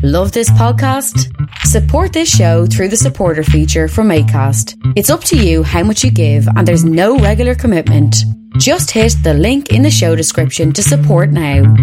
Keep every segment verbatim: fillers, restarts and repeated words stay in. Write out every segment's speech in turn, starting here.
Love this podcast? Support this show through the supporter feature from Acast. It's up to you how much you give, and there's no regular commitment. Just hit the link in the show description to support now.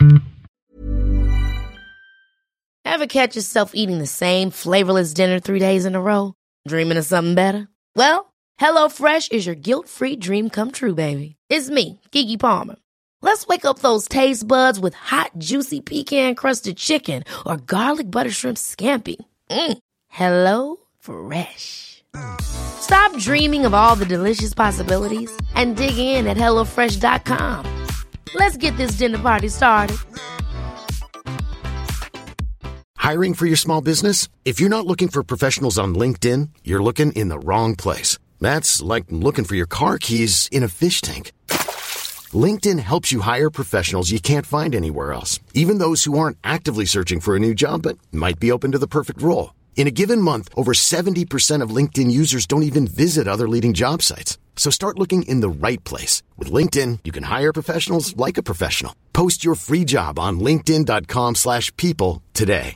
Ever catch yourself eating the same flavorless dinner three days in a row? Dreaming of something better? Well, HelloFresh is your guilt-free dream come true, baby. It's me, Keke Palmer. Let's wake up those taste buds with hot, juicy pecan-crusted chicken or garlic butter shrimp scampi. Mm. Hello Fresh. Stop dreaming of all the delicious possibilities and dig in at hello fresh dot com. Let's get this dinner party started. Hiring for your small business? If you're not looking for professionals on LinkedIn, you're looking in the wrong place. That's like looking for your car keys in a fish tank. LinkedIn helps you hire professionals you can't find anywhere else, even those who aren't actively searching for a new job but might be open to the perfect role. In a given month, over seventy percent of LinkedIn users don't even visit other leading job sites. So start looking in the right place. With LinkedIn, you can hire professionals like a professional. Post your free job on linkedin dot com slash people today.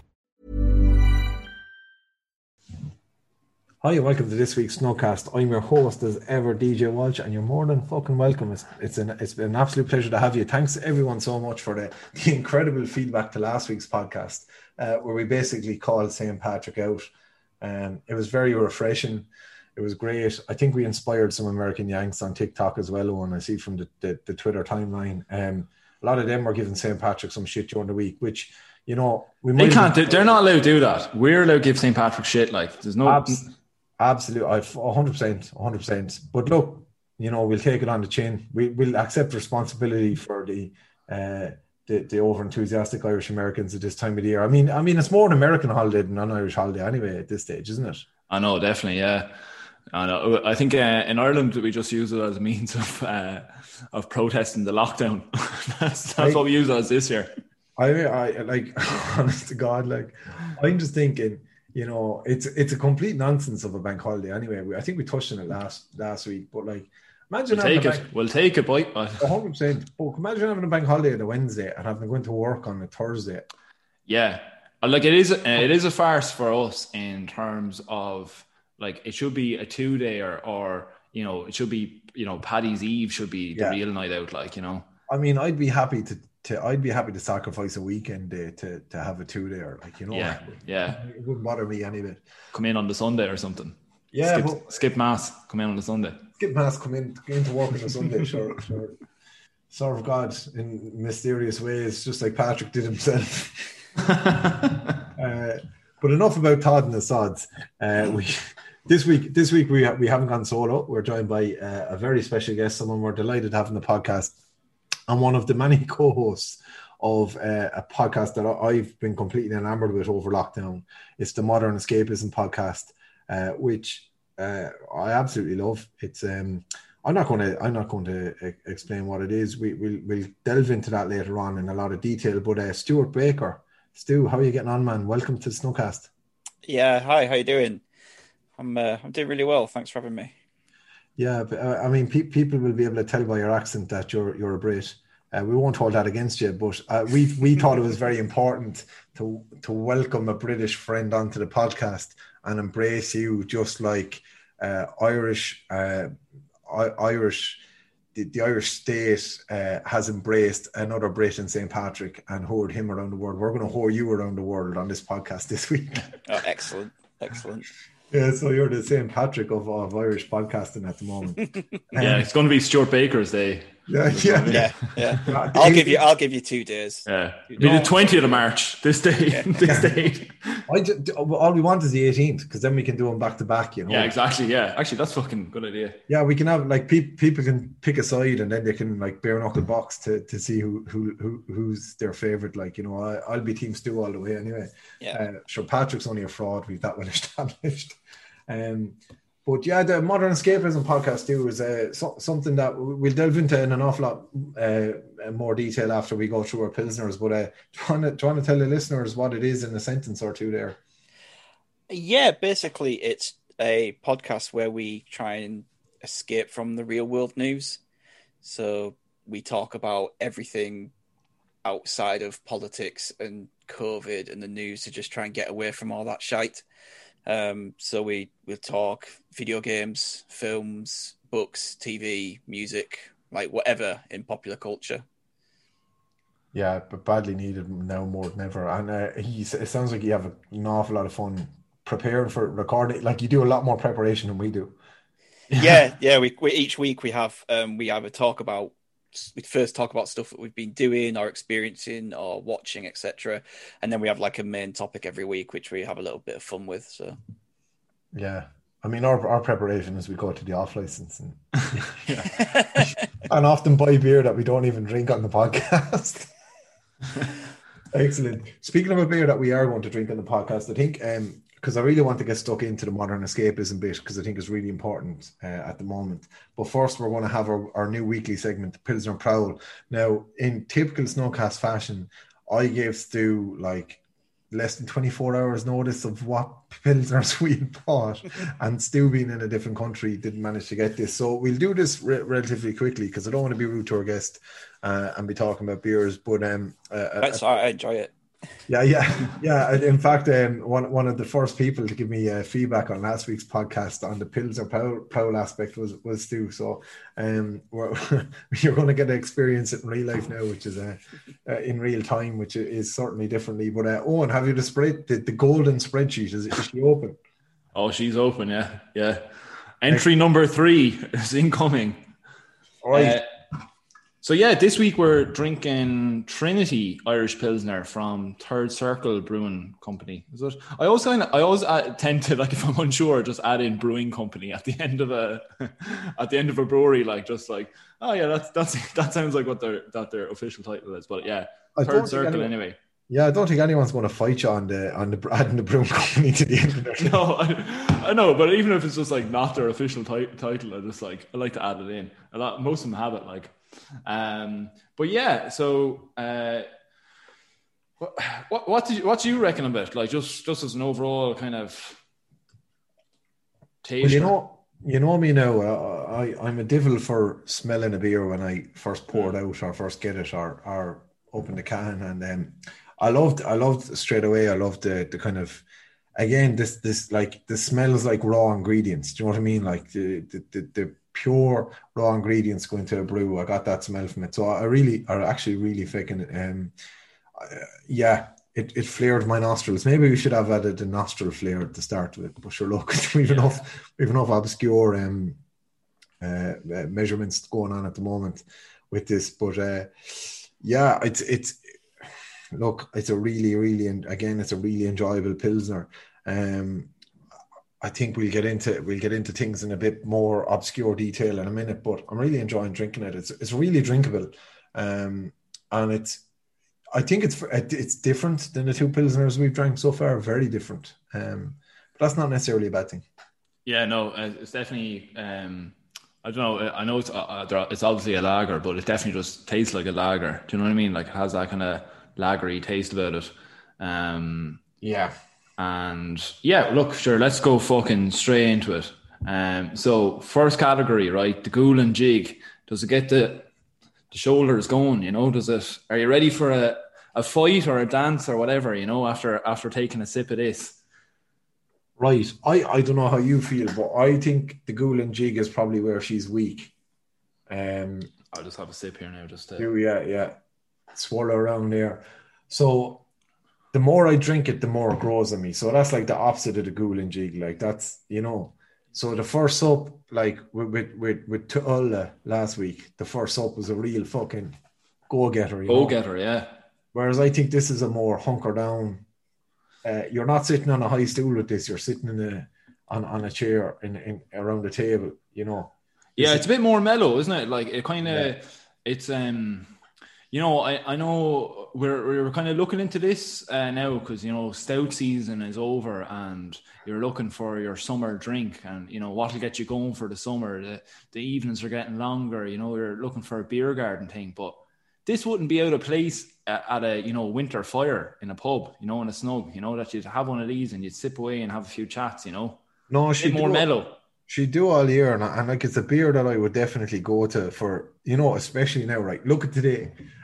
Hi, welcome to this week's Snowcast. I'm your host as ever, D J Walsh, and you're more than fucking welcome. It's, it's, an, it's been an absolute pleasure to have you. Thanks everyone so much for the, the incredible feedback to last week's podcast, uh, where we basically called Saint Patrick out. Um, it was very refreshing. It was great. I think we inspired some American Yanks on TikTok as well, and I see from the, the, the Twitter timeline. Um, a lot of them were giving Saint Patrick some shit during the week, which, you know, we might... They can't, do, they're not allowed to do that. We're allowed to give Saint Patrick shit. Like, there's no... Abs- Absolutely, I've one hundred percent, one hundred percent. But look, you know, we'll take it on the chin. We, we'll accept responsibility for the uh, the, the over-enthusiastic Irish Americans at this time of the year. I mean, I mean, it's more an American holiday than an Irish holiday anyway at this stage, isn't it? I know, definitely, yeah. I know. I think uh, in Ireland we just use it as a means of uh, of protesting the lockdown. that's that's I, what we use it as this year. I, I like, honest to God, like, I'm just thinking. You know, it's it's a complete nonsense of a bank holiday anyway. We, I think we touched on it last last week, but like, imagine we'll having take a it. bank, We'll take it, boy. one hundred percent. But imagine having a bank holiday on a Wednesday and having to go into work on a Thursday. Yeah, like it is. Uh, it is a farce for us in terms of like it should be a two day or or you know it should be you know Paddy's Eve should be the yeah. real night out. Like you know, I mean, I'd be happy to. To, I'd be happy to sacrifice a weekend day to, to have a two day or like you know yeah yeah it wouldn't bother me any bit. Come in on the Sunday or something. Yeah, skip, well, skip mass. Come in on the Sunday. Skip mass. Come in. Come into work on the Sunday. Sure, sure. Serve God in mysterious ways, just like Patrick did himself. uh, but enough about Todd and the Sods. Uh, we this week this week we ha- we haven't gone solo. We're joined by uh, a very special guest, someone we're delighted to have on the podcast. And one of the many co-hosts of uh, a podcast that I've been completely enamored with over lockdown. It's the Modern Escapism podcast, uh, which uh, I absolutely love. It's um, I'm not going to I'm not going to explain what it is. We we'll, we'll delve into that later on in a lot of detail. But uh, Stuart Baker, Stu, how are you getting on, man? Welcome to the Snowcast. Yeah, hi. How you doing? I'm uh, I'm doing really well. Thanks for having me. Yeah, but, uh, I mean, pe- people will be able to tell by your accent that you're you're a Brit. Uh, we won't hold that against you, but uh, we we thought it was very important to to welcome a British friend onto the podcast and embrace you just like uh, Irish uh, I- Irish the, the Irish state uh, has embraced another Brit in Saint Patrick and hoard him around the world. We're going to hoard you around the world on this podcast this week. Oh, excellent, excellent. Yeah, so you're the Saint Patrick of, of Irish podcasting at the moment. Yeah, um, it's going to be Stuart Baker's day. Yeah, yeah, yeah, yeah. I'll give you, I'll give you two days. Yeah, it'll be the twentieth of March. This day, yeah. this day. I just, all we want is the eighteenth because then we can do them back to back. You know. Yeah, exactly. Yeah, actually, that's fucking good idea. Yeah, we can have like pe- people can pick a side and then they can like bare knuckle box to, to see who who who who's their favorite. Like you know, I, I'll be Team Stu all the way anyway. Yeah. Uh, sure, Patrick's only a fraud. We've that well established. Um, but yeah, the Modern Escapism podcast too is uh, so, something that we'll delve into in an awful lot uh, more detail after we go through our Pilsners. But uh, trying to trying to tell the listeners what it is in a sentence or two there. Yeah, basically, it's a podcast where we try and escape from the real world news. So we talk about everything outside of politics and COVID and the news to just try and get away from all that shite. Um, so we we'll talk video games, films, books, T V, music, like whatever in popular culture. Yeah, but badly needed now more than ever. And uh, he's, it sounds like you have an awful lot of fun preparing for recording. Like you do a lot more preparation than we do. Yeah, yeah. We, we each week we have um, we have a talk about. We first talk about stuff that we've been doing or experiencing or watching, et cetera, and then we have like a main topic every week, which we have a little bit of fun with. So, yeah. I mean, our our preparation is we go to the off license and and often buy beer that we don't even drink on the podcast. Excellent. Speaking of a beer that we are going to drink on the podcast, I think um because I really want to get stuck into the modern escapism bit because I think it's really important uh, at the moment. But first, we're going to have our, our new weekly segment, the Pilsner Prowl. Now, in typical Snowcast fashion, I gave Stu like less than twenty-four hours notice of what Pilsners we bought, and Stu being in a different country didn't manage to get this. So we'll do this re- relatively quickly because I don't want to be rude to our guest uh, and be talking about beers. But um, uh, that's all right, I enjoy it. Yeah, yeah, yeah. In fact, um, one one of the first people to give me uh, feedback on last week's podcast on the Pilsner Prowl, Prowl aspect was was Stu. So, um, we're, you're going to get to experience it in real life now, which is uh, uh, in real time, which is certainly differently. But uh, Owen, have you the spread the, the golden spreadsheet? Is, is she open? Oh, she's open. Yeah, yeah. Entry number three is incoming. All right. Uh, So yeah, this week we're drinking Trinity Irish Pilsner from Third Circle Brewing Company. Is it? I always kind of, I always add, tend to, like, if I'm unsure, just add in Brewing Company at the end of a at the end of a brewery, like just like, oh yeah, that's that's that sounds like what their that their official title is. But yeah, I Third Circle anyone, anyway. Yeah, I don't think anyone's going to fight you on the on the adding the Brewing Company to the end of it. No, I, I know, but even if it's just like not their official ti- title, I just like I like to add it in. A lot, most of them have it, like. Um, but yeah, so uh, what what what, did you, what do you reckon about it? Like just just as an overall kind of taste? Well, you know, you know me now. Uh, I I'm a devil for smelling a beer when I first pour it out or first get it or or open the can, and um, I loved I loved straight away. I loved the the kind of again this this like the smells like raw ingredients. Do you know what I mean? Like the the the, the pure raw ingredients going to a brew. I got that smell from it. So I really, are actually really fucking, um, uh, yeah, it, it flared my nostrils. Maybe we should have added a nostril flare at the start of it. But sure, look, we've yeah. enough, we've enough obscure um, uh, uh, measurements going on at the moment with this. But uh, yeah, it's it's look, it's a really, really, and again, it's a really enjoyable Pilsner. Um, I think we'll get into we'll get into things in a bit more obscure detail in a minute, but I'm really enjoying drinking it. It's it's really drinkable, um, and it's I think it's it's different than the two Pilsners we've drank so far. Very different, um, but that's not necessarily a bad thing. Yeah, no, it's definitely. Um, I don't know. I know it's uh, it's obviously a lager, but it definitely just tastes like a lager. Do you know what I mean? Like it has that kind of lagery taste about it. Um, yeah. And yeah, look, sure, let's go fucking straight into it. Um, so first category, right? The ghoul and jig. Does it get the the shoulders going? You know, does it? Are you ready for a, a fight or a dance or whatever? You know, after after taking a sip of this. Right. I, I don't know how you feel, but I think the ghoul and jig is probably where she's weak. Um, I'll just have a sip here now, just to... Do yeah, yeah, swallow around there. So. The more I drink it, the more it grows on me. So that's like the opposite of the ghoul and jig. Like that's, you know. So the first sup, like with with with, with Tulla last week, the first sup was a real fucking go-getter. Go-getter, yeah. Whereas I think this is a more hunker down. Uh, you're not sitting on a high stool with this. You're sitting in a on, on a chair in, in around the table, you know. Yeah, this it's is, a bit more mellow, isn't it? Like it kind of, yeah. it's um. You know, I, I know we're we're kind of looking into this uh, now because, you know, stout season is over and you're looking for your summer drink and, you know, what will get you going for the summer. The, the evenings are getting longer, you know, you're looking for a beer garden thing. But this wouldn't be out of place at, at a, you know, winter fire in a pub, you know, in a snug, you know, that you'd have one of these and you'd sip away and have a few chats, you know. No, she'd more mellow. She'd do all year. And, and like, it's a beer that I would definitely go to for, you know, especially now, right? Look at today.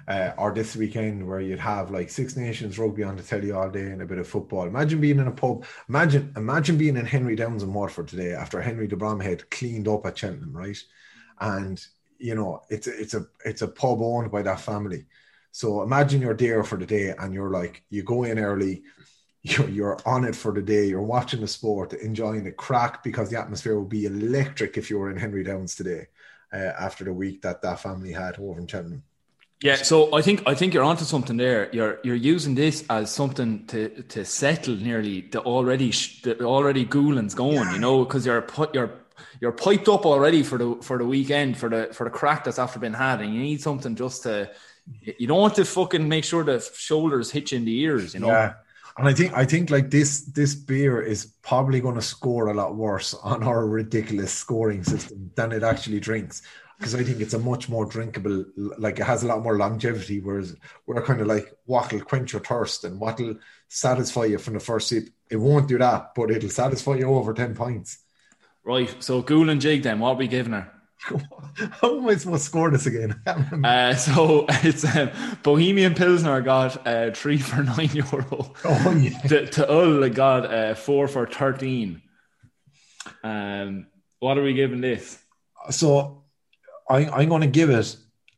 Uh, or this weekend where you'd have like Six Nations rugby on the telly all day and a bit of football. Imagine being in a pub. Imagine imagine being in Henry Downs in Waterford today after Henry de Bromhead cleaned up at Cheltenham, right? And, you know, it's a, it's a it's a pub owned by that family. So imagine you're there for the day and you're like, you go in early, you're, you're on it for the day, you're watching the sport, enjoying the crack, because the atmosphere would be electric if you were in Henry Downs today uh, after the week that that family had over in Cheltenham. Yeah, so I think I think you're onto something there. You're you're using this as something to, to settle nearly the already the already Goulin's going, yeah. you know, because you're put you're you're piped up already for the for the weekend for the for the crack that's after been had, and you need something just to. You don't want to fucking make sure the shoulders hit you in the ears, you know. Yeah, and I think I think like this this beer is probably going to score a lot worse on our ridiculous scoring system than it actually drinks. Because I think it's a much more drinkable, like it has a lot more longevity, whereas we're kind of like, what'll quench your thirst and what'll satisfy you from the first sip. It won't do that, but it'll satisfy you over ten pints. Right, so Goulin Jig then, what are we giving her? How am I supposed to score this again? uh, so it's um, Bohemian Pilsner got uh, three for nine euro. Oh, yeah. To, to Ull got uh, four for thirteen. Um, what are we giving this? So... I, I'm going to give it,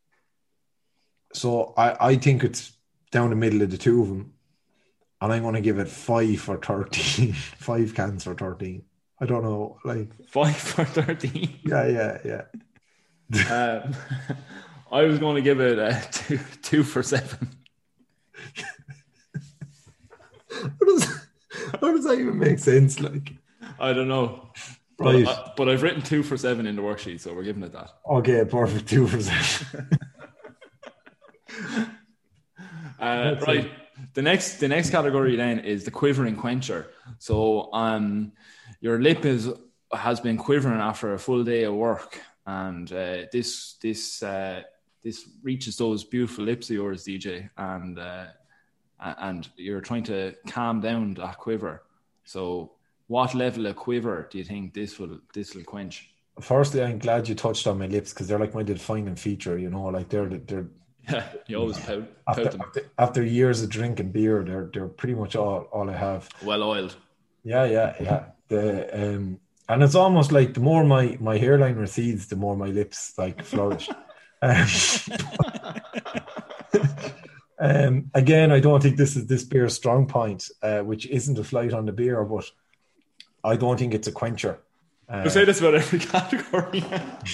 so I, I think it's down the middle of the two of them, and I'm going to give it five for thirteen, five cans for thirteen. I don't know, like... Five for thirteen? Yeah, yeah, yeah. um, I was going to give it uh, two, two for seven. How does, how does that even make sense? Like, I don't know. Right. But, uh, but I've written two for seven in the worksheet, so we're giving it that. Okay, perfect. Two for seven. uh, right. It. The next, the next category then is the quivering quencher. So, um, your lip is has been quivering after a full day of work, and uh, this this uh, this reaches those beautiful lips of yours, D J, and uh, and you're trying to calm down that quiver. So. What level of quiver do you think this will this will quench? Firstly, I'm glad you touched on my lips, because they're like my defining feature. You know, like they're they're. Yeah, you always pout, after, pout them. After, after years of drinking beer, they're they're pretty much all, all I have. Well oiled. Yeah, yeah, yeah. The um, and it's almost like the more my my hairline recedes, the more my lips like flourish. um, um, again, I don't think this is this beer's strong point, uh, which isn't a flight on the beer, but. I don't think it's a quencher. Uh, you say this about every category.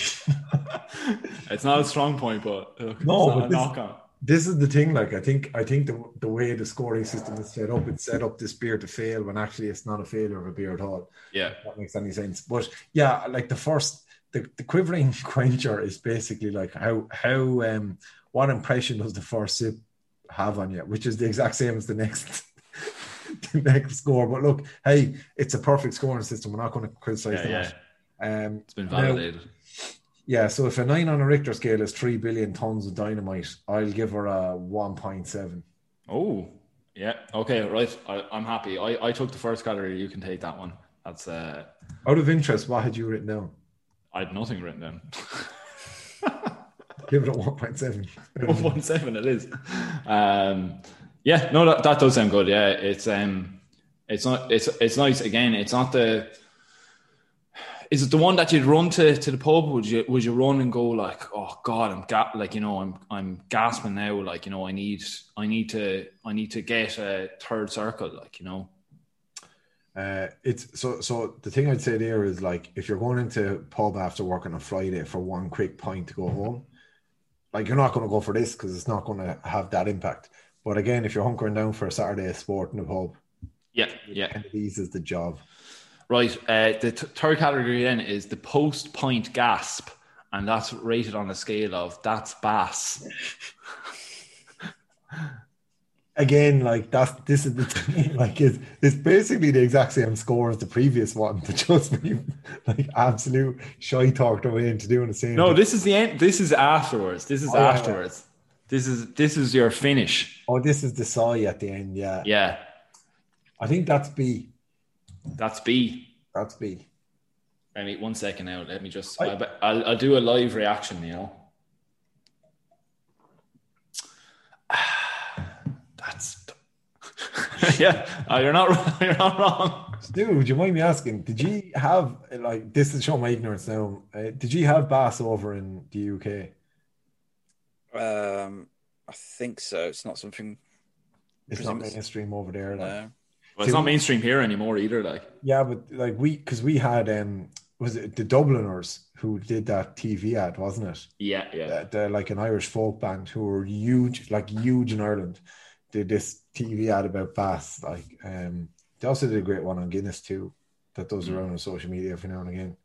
It's not a strong point, but look, no, it's not but a this, knock on. This is the thing. Like I think, I think the the way the scoring system is set up, it's set up this beer to fail when actually it's not a failure of a beer at all. Yeah, if that makes any sense. But yeah, like the first, the, the quivering quencher is basically like how how um what impression does the first sip have on you, which is the exact same as the next. The next score, but look, hey, it's a perfect scoring system. We're not going to criticize yeah, that. Yeah. Um, it's been validated. Now, yeah, so if a nine on a Richter scale is three billion tons of dynamite, I'll give her a one point seven. Oh, yeah, okay, right. I, I'm happy. I, I took the first category. You can take that one. That's uh. Out of interest, what had you written down? I had nothing written down. Give it a one point seven. one point seven, it is. Um. Yeah, no, that, that does sound good. Yeah, it's um, it's not, it's it's nice. Again, it's not the. Is it the one that you'd run to, to the pub? Would you would you run and go like, oh God, I'm ga- like you know I'm I'm gasping now. Like you know I need I need to I need to get a third circle. Like you know. Uh, it's so so. The thing I'd say there is like if you're going into pub after work on a Friday for one quick pint to go home, like you're not going to go for this because it's not going to have that impact. But again, if you're hunkering down for a Saturday sport in the pub, yeah, yeah, kind of eases the job. Right. Uh, the t- third category then is the post-point gasp, and that's rated on a scale of that's bass. Again, like that's this is the thing, like it's it's basically the exact same score as the previous one, but just be like absolute shy talked away into doing the same. No, thing. this is the end. This is afterwards. This is oh, afterwards. Yeah. This is this is your finish. Oh, this is the sigh at the end. Yeah, yeah. I think that's B. That's B. That's B. Let me one second now. Let me just. I, I'll I'll do a live reaction. You know. yeah, oh, you're not you're not wrong. Stu, would you mind me asking? Did you have like this is showing my ignorance now? Uh, did you have Bass over in the U K? Um, I think so. It's not something. It's not mainstream over there. Like. No. Well, it's not mainstream here anymore either. Like, yeah, but like we, because we had um, was it the Dubliners who did that T V ad, wasn't it? Yeah, yeah. Uh, they're like an Irish folk band who were huge, like huge in Ireland. Did this T V ad about Bass. Like, um, they also did a great one on Guinness too, that does around on social media every now and again.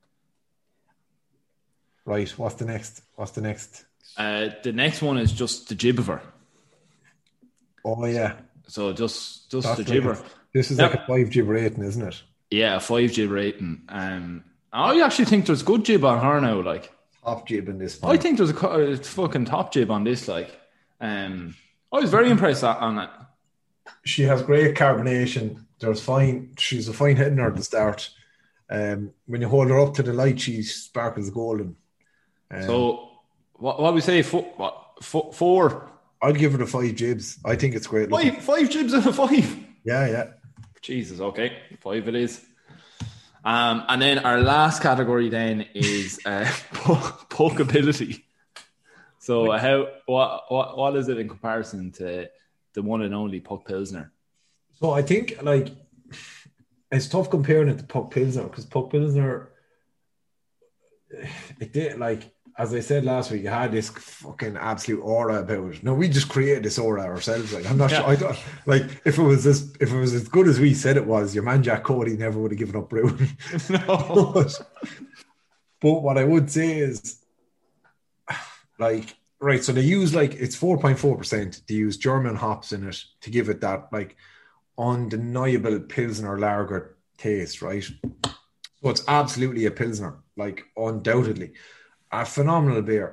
Right, what's the next? What's the next? Uh, the next one is just the Gibber. Oh yeah. So just just That's the like Gibber. a, this is yep. like a five Gib rating, isn't it? Yeah, a five Gib rating. Um, I actually think there's good Gib on her now. Like top Gib in this one. I think there's a, a fucking top Gib on this. Like, um, I was very impressed on it. She has great carbonation. There's fine. She's a fine hitting her at the start. Um, when you hold her up to the light, she sparkles golden. Um, so what? What we say? Four. What, four, four. I'd give it a five Gibs. I think it's great. Five, five Gibs out of five. Yeah, yeah. Jesus, okay, five it is. Um, and then our last category then is uh, pokeability. So how what what what is it in comparison to the one and only Puck Pilsner? So I think like it's tough comparing it to Puck Pilsner because Puck Pilsner, it did like. As I said last week, you had this fucking absolute aura about it. No, we just created this aura ourselves. Like I'm not yeah. sure. I don't like if it was as if it was as good as we said it was. Your man Jack Cody never would have given up brewing. No. but, but what I would say is, like, right. So they use like it's four point four percent. They use German hops in it to give it that like undeniable Pilsner lager taste, right? So it's absolutely a Pilsner, like undoubtedly. A phenomenal beer,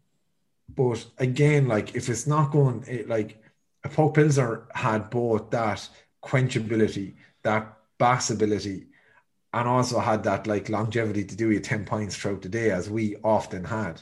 but again, like if it's not going, it, like a Puck Pilsner had both that quenchability, that bassability, and also had that like longevity to do you ten pints throughout the day, as we often had.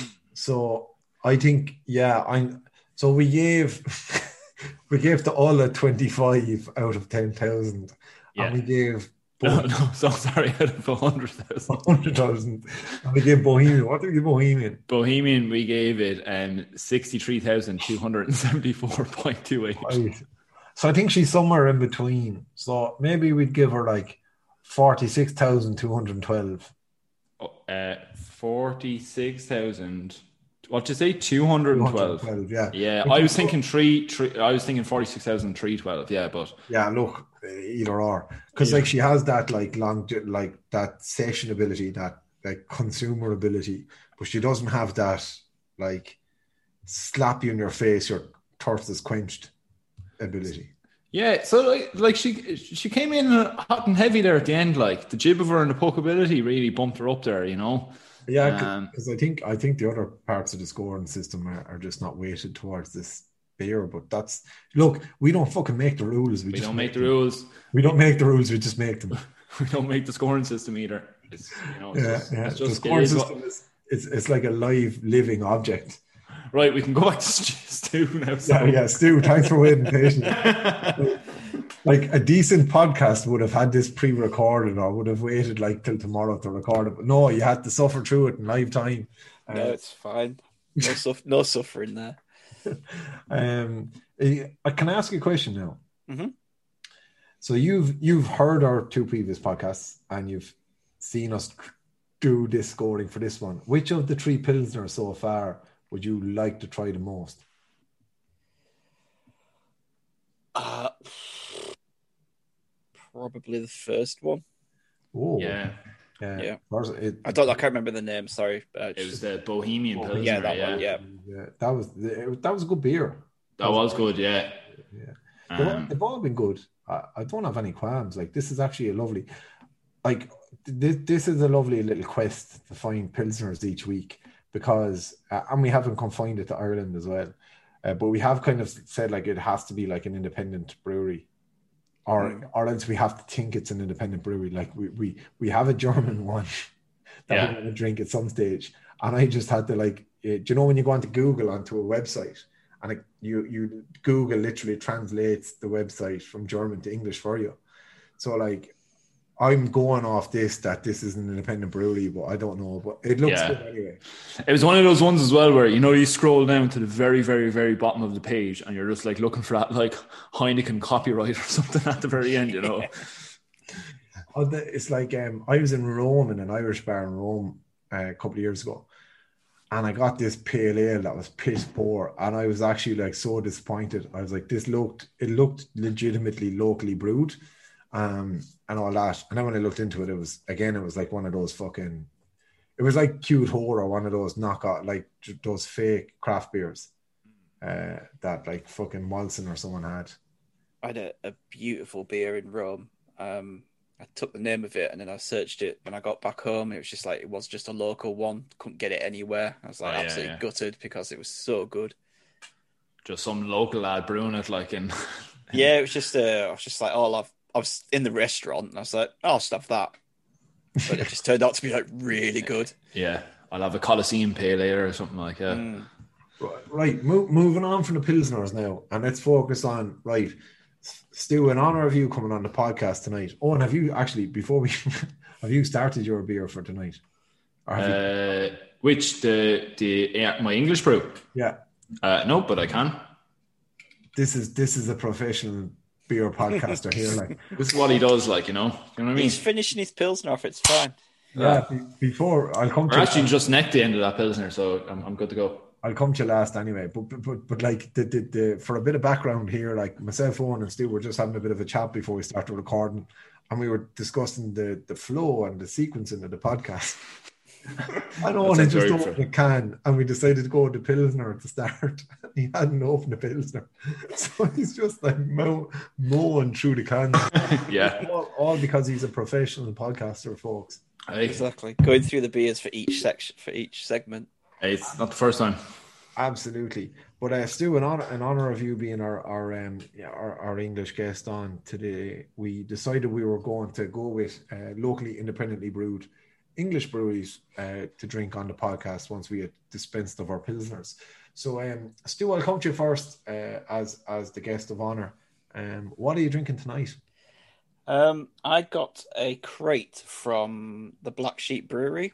So I think, yeah, I'm. So we gave we gave the Ola twenty-five out of ten thousand, yeah. and we gave. No, no, so sorry, out of one hundred thousand. one hundred thousand. And we gave Bohemian. What did we give Bohemian? Bohemian, we gave it um, sixty-three thousand two hundred seventy-four point two eight. Right. So I think she's somewhere in between. So maybe we'd give her like forty-six thousand two hundred twelve. Oh, uh, forty-six thousand. What did you say? two hundred twelve. Yeah. Yeah, I was thinking three, three I was thinking forty-six thousand three hundred twelve. Yeah, but. Yeah, look. Either or, because yeah. like she has that like long, like that session ability, that like consumer ability, but she doesn't have that like slap you in your face, your thirst is quenched ability. Yeah, so like, like she she came in hot and heavy there at the end. Like the Gibber and the Puck ability really bumped her up there, you know. Yeah, because um, I think I think the other parts of the scoring system are, are just not weighted towards this beer, but that's look, we don't fucking make the rules. We, we just don't make, make the them. rules. We don't make the rules. We just make them. We don't make the scoring system either. It's, you know, it's yeah, just, yeah. It's just, the scoring is system what... is it's it's like a live living object. Right, we can go back to Stu now. So. Yeah, yeah, Stu. Thanks for waiting patiently. Like a decent podcast would have had this pre-recorded or would have waited like till tomorrow to record it, but no, you had to suffer through it in live time. No, uh, it's fine. No, suff- no suffering there. um, can I ask you a question now? Mm-hmm. So you've you've heard our two previous podcasts and you've seen us do this scoring for this one. Which of the three Pilsner so far would you like to try the most? Uh, probably the first one. Oh, yeah. Yeah, yeah. It, I don't. I can't remember the name. Sorry, it was the Bohemian Pilsner. Yeah, that yeah. one. Yeah. yeah, that was it, that was a good beer. That, that was, was good. Yeah, yeah. They've, um, they've all been good. I, I don't have any qualms. Like this is actually a lovely, like this. This is a lovely little quest to find Pilsners each week because, uh, and we haven't confined it to Ireland as well, uh, but we have kind of said like it has to be like an independent brewery. Or, mm. or else we have to think it's an independent brewery. Like we we, we have a German one that yeah. we're going to drink at some stage. And I just had to like, uh, do you know when you go onto Google onto a website and it, you you Google literally translates the website from German to English for you. So like, I'm going off this that this is an independent brewery, but I don't know. But it looks Yeah. good anyway. It was one of those ones as well where, you know, you scroll down to the very, very, very bottom of the page and you're just like looking for that like Heineken copyright or something at the very end, you know. Oh, the- it's like um, I was in Rome in an Irish bar in Rome uh, a couple of years ago, and I got this pale ale that was piss poor, and I was actually like so disappointed. I was like, this looked it looked legitimately locally brewed. Um, and all that. And then when I looked into it, it was, again, it was like one of those fucking, it was like Cute Whore or one of those knockout, like those fake craft beers uh, that like fucking Molson or someone had. I had a, a beautiful beer in Rome. Um, I took the name of it and then I searched it when I got back home. It was just like, it was just a local one. Couldn't get it anywhere. I was like Oh, yeah, absolutely yeah. gutted because it was so good. Just some local lad brewing it like in... Yeah, it was just, uh, I was just like, oh, I've, I was in the restaurant and I was like, oh, I'll stuff that. But it just turned out to be like really good. Yeah, I'll have a Colosseum Pale Ale or something like that. Mm. Right, right. Mo- moving on from the Pilsners now, and let's focus on, right, Stu, in honor of you coming on the podcast tonight. Oh, and have you actually, before we, have you started your beer for tonight? Or have Uh, which, the, the uh, my English brew? you, yeah. Uh, no, but I can. This is, this is a professional beer podcaster here. Like, This is what he does, like, you know. You know what I mean? He's finishing his Pilsner off, it's fine. yeah, be- before I'll come We're to actually just necked the end of that Pilsner, so I'm, I'm good to go. I'll come to you last anyway. But but but, but like the, the the for a bit of background here, like myself, Owen, and Stu were just having a bit of a chat before we started recording, and we were discussing the the flow and the sequencing of the podcast. I don't want to sounds just very open true. the can, and we decided to go with the Pilsner at the start. He hadn't opened the Pilsner, so he's just like mow, mowing through the cans. Yeah. all, all because he's a professional podcaster, folks. Hey, Exactly. Going through the beers for each section, for each segment. hey, it's not the first time. Absolutely. But uh, Stu, in honor, in honor of you being our our, um, yeah, our our English guest on today, we decided we were going to go with uh, locally independently brewed English breweries uh, to drink on the podcast once we had dispensed of our Pilsners. So, um, Stu, I'll come to you first uh, as as the guest of honor. Um, what are you drinking tonight? Um, I got a crate from the Black Sheep Brewery.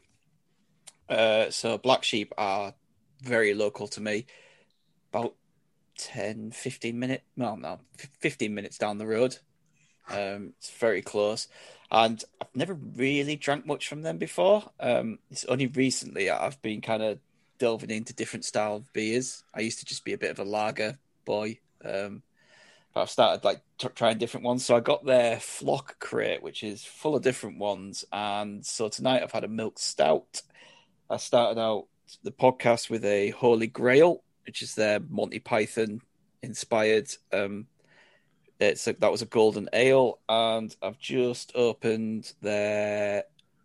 Uh, so Black Sheep are very local to me, about ten, fifteen minutes, well, no, fifteen minutes down the road. Um, it's very close. And I've never really drank much from them before. Um, it's only recently I've been kind of delving into different style of beers. I used to just be a bit of a lager boy. Um, but I've started like t- trying different ones. So I got their Flock crate, which is full of different ones. And so tonight I've had a milk stout. I started out the podcast with a Holy Grail, which is their Monty Python inspired. Um, it's a, that was a golden ale, and I've just opened their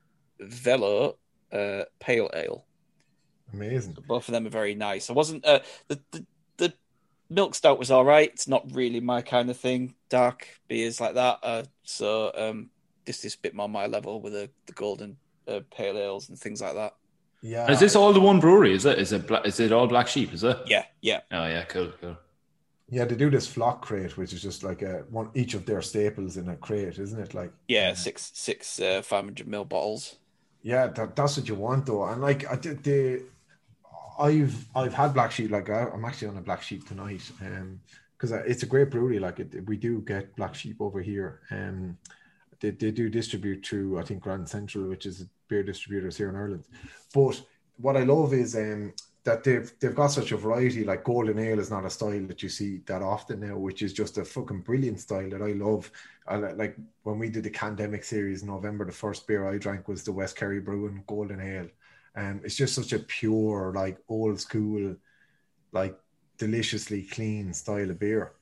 Velo uh, pale ale. Amazing. Both of them are very nice. I wasn't uh, the, the the milk stout was all right. It's not really my kind of thing. Dark beers like that. Uh, so um, this is a bit more my level with the, the golden uh, pale ales and things like that. Yeah. Is this all the one brewery? Is it? Is it? Bla- is it all Black Sheep? Is it? Yeah, yeah. Oh yeah, cool, cool. Yeah, they do this Flock crate, which is just like a one each of their staples in a crate, isn't it? Like Yeah, six six uh, five hundred mil bottles. yeah, that, that's what you want though. And like I did the, I've I've had Black Sheep. Like I, I'm actually on a Black Sheep tonight, um, because it's a great brewery. Like it, we do get Black Sheep over here. Um, they they do distribute through I think Grand Central, which is beer distributors here in Ireland. But what I love is um. that they've they've got such a variety. Like golden ale is not a style that you see that often now, which is just a fucking brilliant style that I love. I like when we did the Candemic series in November, the first beer I drank was the West Kerry Brewing Golden Ale. And um, it's just such a pure, like old school, like deliciously clean style of beer.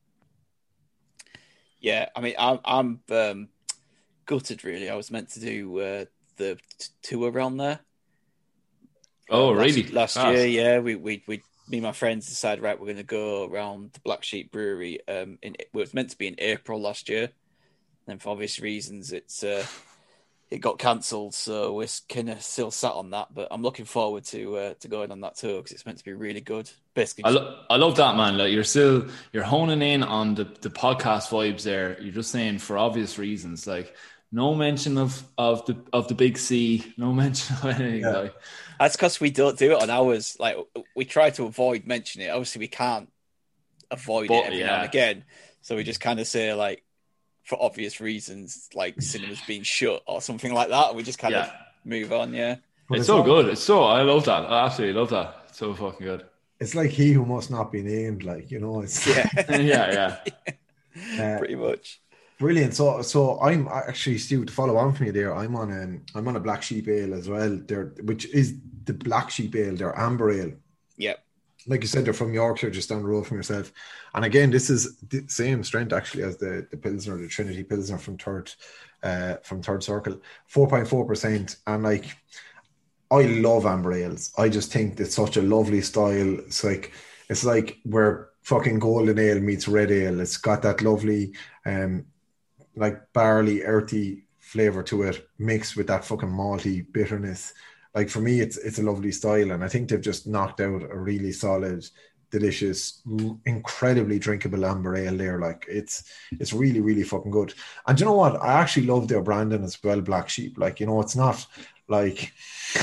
Yeah, I mean, I'm I'm um, gutted really. I was meant to do uh, the t- tour around there. Oh, Uh, last, really? Last Class. year, yeah, we, we, we, me and my friends decided, right, we're going to go around the Black Sheep Brewery. Um, in, well, it was meant to be in April last year. And for obvious reasons, it's uh, it got cancelled, so we're kind of still sat on that. But I'm looking forward to uh, to going on that tour because it's meant to be really good. Basically, I, lo- I love that, man. Like you're still you're honing in on the, the podcast vibes there. You're just saying for obvious reasons, like no mention of of the of the big C, no mention of anything. Yeah. Like that's because we don't do it on ours. Like we try to avoid mentioning it. Obviously, we can't avoid but, it every yeah. now and again. So we just kind of say like, for obvious reasons, like cinemas being shut or something like that. We just kind yeah. of move on. Yeah, but it's, it's so all, good. It's so I love that. I absolutely love that. It's so fucking good. It's like he who must not be named. Like you know, it's yeah, yeah, yeah. Uh, Pretty much. Brilliant. So, so I'm actually Stu. To follow on from you there, I'm on um, I'm on a Black Sheep Ale as well. There, which is the Black Sheep Ale. They're amber ale. Yep. Like you said, they're from Yorkshire, just down the road from yourself. And again, this is the same strength actually as the the Pilsner, the Trinity Pilsner from third, uh, from Third Circle, four point four percent. And like, I love amber ales. I just think it's such a lovely style. It's like it's like where fucking golden ale meets red ale. It's got that lovely, um, like barley, earthy flavor to it, mixed with that fucking malty bitterness. Like for me, it's it's a lovely style, and I think they've just knocked out a really solid, delicious, incredibly drinkable amber ale there. Like it's it's really really fucking good. And you know what? I actually love their branding as well, Black Sheep. Like you know, it's not like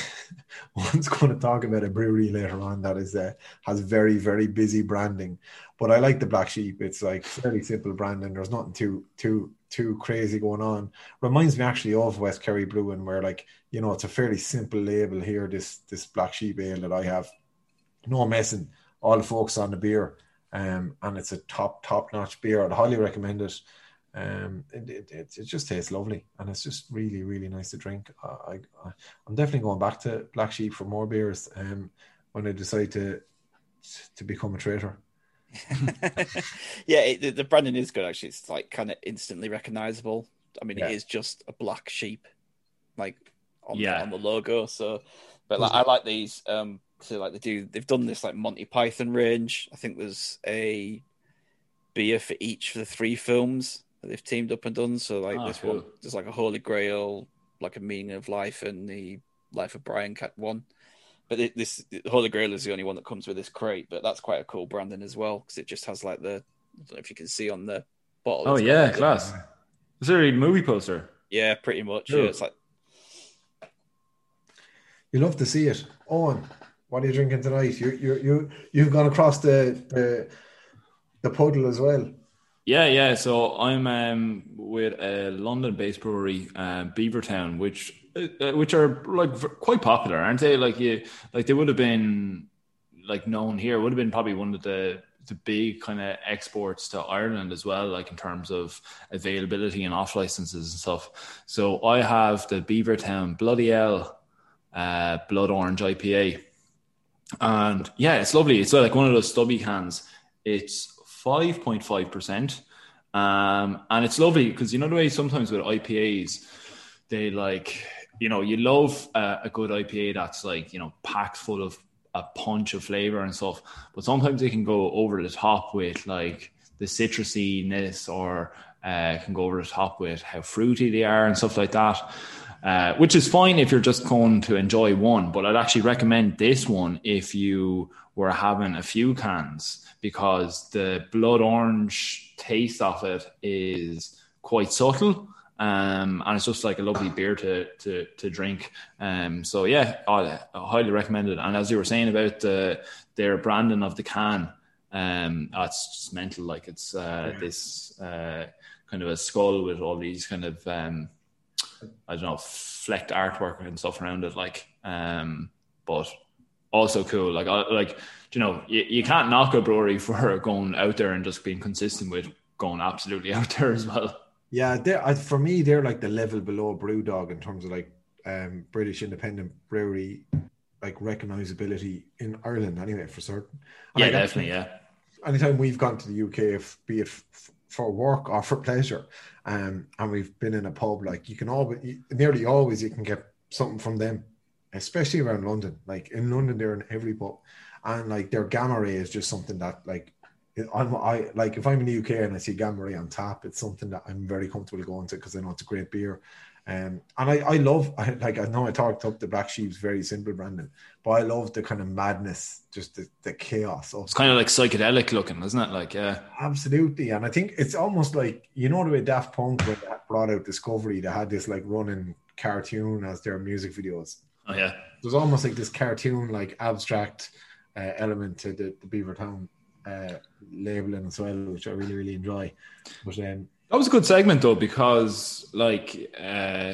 one's going to talk about a brewery later on that is uh, has very very busy branding, but I like the Black Sheep. It's like fairly simple branding. There's nothing too too too crazy going on. Reminds me actually of West Kerry Brewing, where like you know it's a fairly simple label here. This this Black Sheep ale that I have, no messing, all focus on the beer, um, and it's a top top notch beer. I'd highly recommend it. Um, it, it it it just tastes lovely, and it's just really really nice to drink. I, I I'm definitely going back to Black Sheep for more beers. Um, when I decide to to become a traitor. yeah, it, the branding is good actually. It's like kind of instantly recognizable. I mean, yeah. it is just a black sheep, like on, yeah. the, on the logo. So, but like, I like these. Um, so like they do, they've done this like Monty Python range. I think there's a beer for each for the three films that they've teamed up and done. So like oh, this cool. one, there's like a Holy Grail, like a Meaning of Life, and the Life of Brian Cat one. But it, this the Holy Grail is the only one that comes with this crate, but that's quite a cool branding as well because it just has like the I don't know if you can see on the bottle. Oh yeah, like class. Is there a movie poster? Yeah, pretty much. Cool. Yeah, it's like you love to see it. Owen, what are you drinking tonight? You you you you've gone across the the, the puddle as well. Yeah, yeah. So I'm um, with a London-based brewery, uh, Beavertown, which uh, which are like quite popular, aren't they? Like you, like they would have been like known here. Would have been probably one of the the big kind of exports to Ireland as well, like in terms of availability and off licenses and stuff. So I have the Beavertown Bloody Hell uh, Blood Orange I P A, and yeah, it's lovely. It's like one of those stubby cans. It's five point five percent. Um, and it's lovely because you know the way sometimes with I P As, they like, you know, you love uh, a good I P A that's like, you know, packed full of a punch of flavor and stuff. But sometimes they can go over the top with like the citrusiness or uh, can go over the top with how fruity they are and stuff like that. Uh, which is fine if you're just going to enjoy one. But I'd actually recommend this one if you were having a few cans, because the blood orange taste of it is quite subtle, um, and it's just like a lovely beer to to to drink. Um, so yeah, I, I highly recommend it. And as you were saying about the their branding of the can, um, oh, it's just mental. Like it's uh, this uh, kind of a skull with all these kind of um, I don't know, flecked artwork and stuff around it. Like, um, but also cool. Like, I, like. You know, you, you can't knock a brewery for going out there and just being consistent with going absolutely out there as well. Yeah, they're, for me, they're like the level below Brewdog in terms of like um, British independent brewery, like recognizability in Ireland anyway, for certain. And yeah, like, definitely, yeah. Anytime we've gone to the U K, if, be it f- for work or for pleasure, um, and we've been in a pub, like you can always, nearly always you can get something from them, especially around London. Like in London, they're in every pub. And like their gamma ray is just something that like I'm, I like if I'm in the U K and I see Gambari on tap, it's something that I'm very comfortable going to because I know it's a great beer. Um, and I, I love, I, like I know I talked up the Black Sheep's very simple, Brandon, but I love the kind of madness, just the, the chaos. Of it's kind of like psychedelic looking, isn't it? Like, yeah. Absolutely. And I think it's almost like, you know, the way Daft Punk, when they brought out Discovery, they had this like running cartoon as their music videos. Oh, yeah. There's almost like this cartoon, like abstract uh, element to the, the Beavertown uh, labeling as well, which I really, really enjoy. But um, that was a good segment though, because like uh,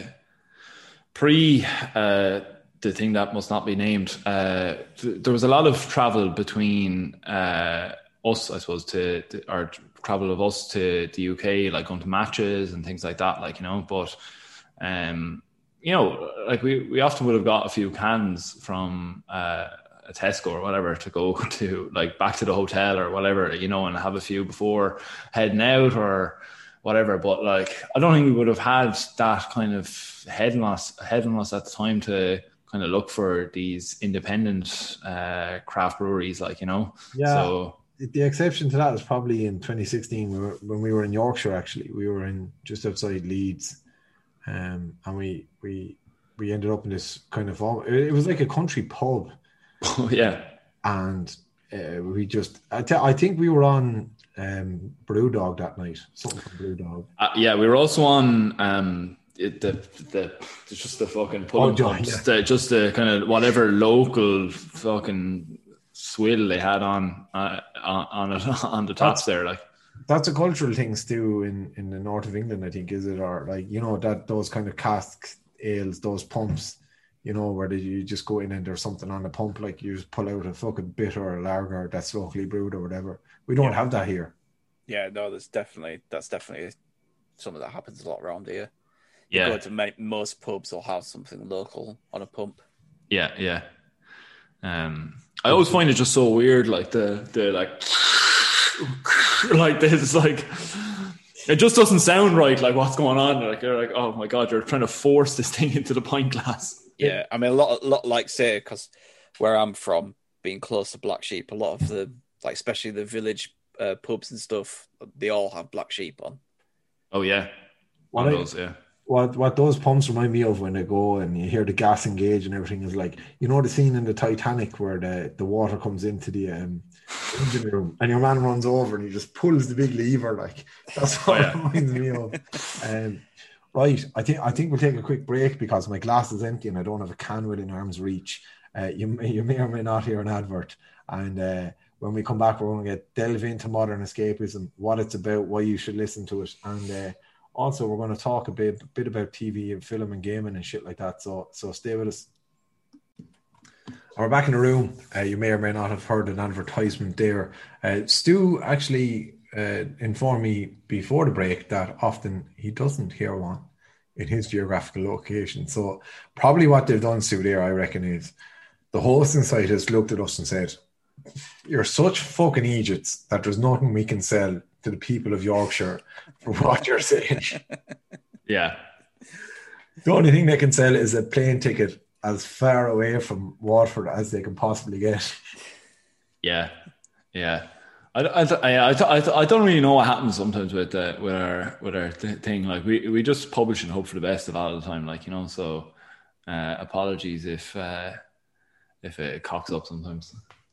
pre uh, the thing that must not be named, uh, th- there was a lot of travel between uh, us, I suppose, to, to or travel of us to the U K, like going to matches and things like that, like, you know. But um, you know, like we we often would have got a few cans from uh, a Tesco or whatever to go to, like, back to the hotel or whatever, you know, and have a few before heading out or whatever. But like, I don't think we would have had that kind of head on us, head on us at the time to kind of look for these independent uh, craft breweries, like, you know. Yeah. So the exception to that is probably in twenty sixteen we were, when we were in Yorkshire. Actually, we were in just outside Leeds, um, and we we we ended up in this kind of, it was like a country pub. Oh, yeah. And uh, we just, I, th- I think we were on um, Brewdog that night, something from Brewdog. Uh, yeah, we were also on um, it, the the just the fucking pulling oh, pumps, yeah. the, just the kind of whatever local fucking swill they had on uh, on on, it, on the tops that's, there, like. That's a cultural thing, Stu, in, in the north of England, I think, is it? Or like, you know, that those kind of cask ales, those pumps, you know, where you just go in and there's something on the pump, like you just pull out a fucking bitter or a lager that's locally brewed or whatever. We don't yeah. have that here. Yeah, no, there's definitely, that's definitely something that happens a lot around here. Yeah. You go to many, most pubs will have something local on a pump. Yeah, yeah. Um, I always find it just so weird, like the, the like, like this, like, it just doesn't sound right, like what's going on. Like, you're like, oh my God, you're trying to force this thing into the pint glass. Yeah, I mean, a lot, a lot like say, because where I'm from, being close to Black Sheep, a lot of the, like, especially the village uh, pubs and stuff, they all have Black Sheep on. Oh, yeah. One what of I, those, yeah. What, what those pumps remind me of when they go and you hear the gas engage and everything is like, you know, the scene in the Titanic where the, the water comes into the um, engine room and your man runs over and he just pulls the big lever, like, that's what oh, yeah. it reminds me of. Um, Right, I think I think we'll take a quick break because my glass is empty and I don't have a can within arm's reach. Uh, you may you may or may not hear an advert, and uh, when we come back, we're going to get delve into modern escapism, what it's about, why you should listen to it, and uh, also we're going to talk a bit bit about T V and film and gaming and shit like that. So so stay with us. We're back in the room. Uh, you may or may not have heard an advertisement there. Uh, Stu actually uh, informed me before the break that often he doesn't hear one in his geographical location. So probably what they've done, Stu, there, I reckon, is the hosting site has looked at us and said, you're such fucking idiots that there's nothing we can sell to the people of Yorkshire for what you're saying. Yeah. The only thing they can sell is a plane ticket as far away from Waterford as they can possibly get. Yeah, yeah. I, I, I, I, I don't really know what happens sometimes with uh, with our with our th- thing. Like we, we just publish and hope for the best a lot of the time. Like, you know, so uh, apologies if uh, if it cocks up sometimes.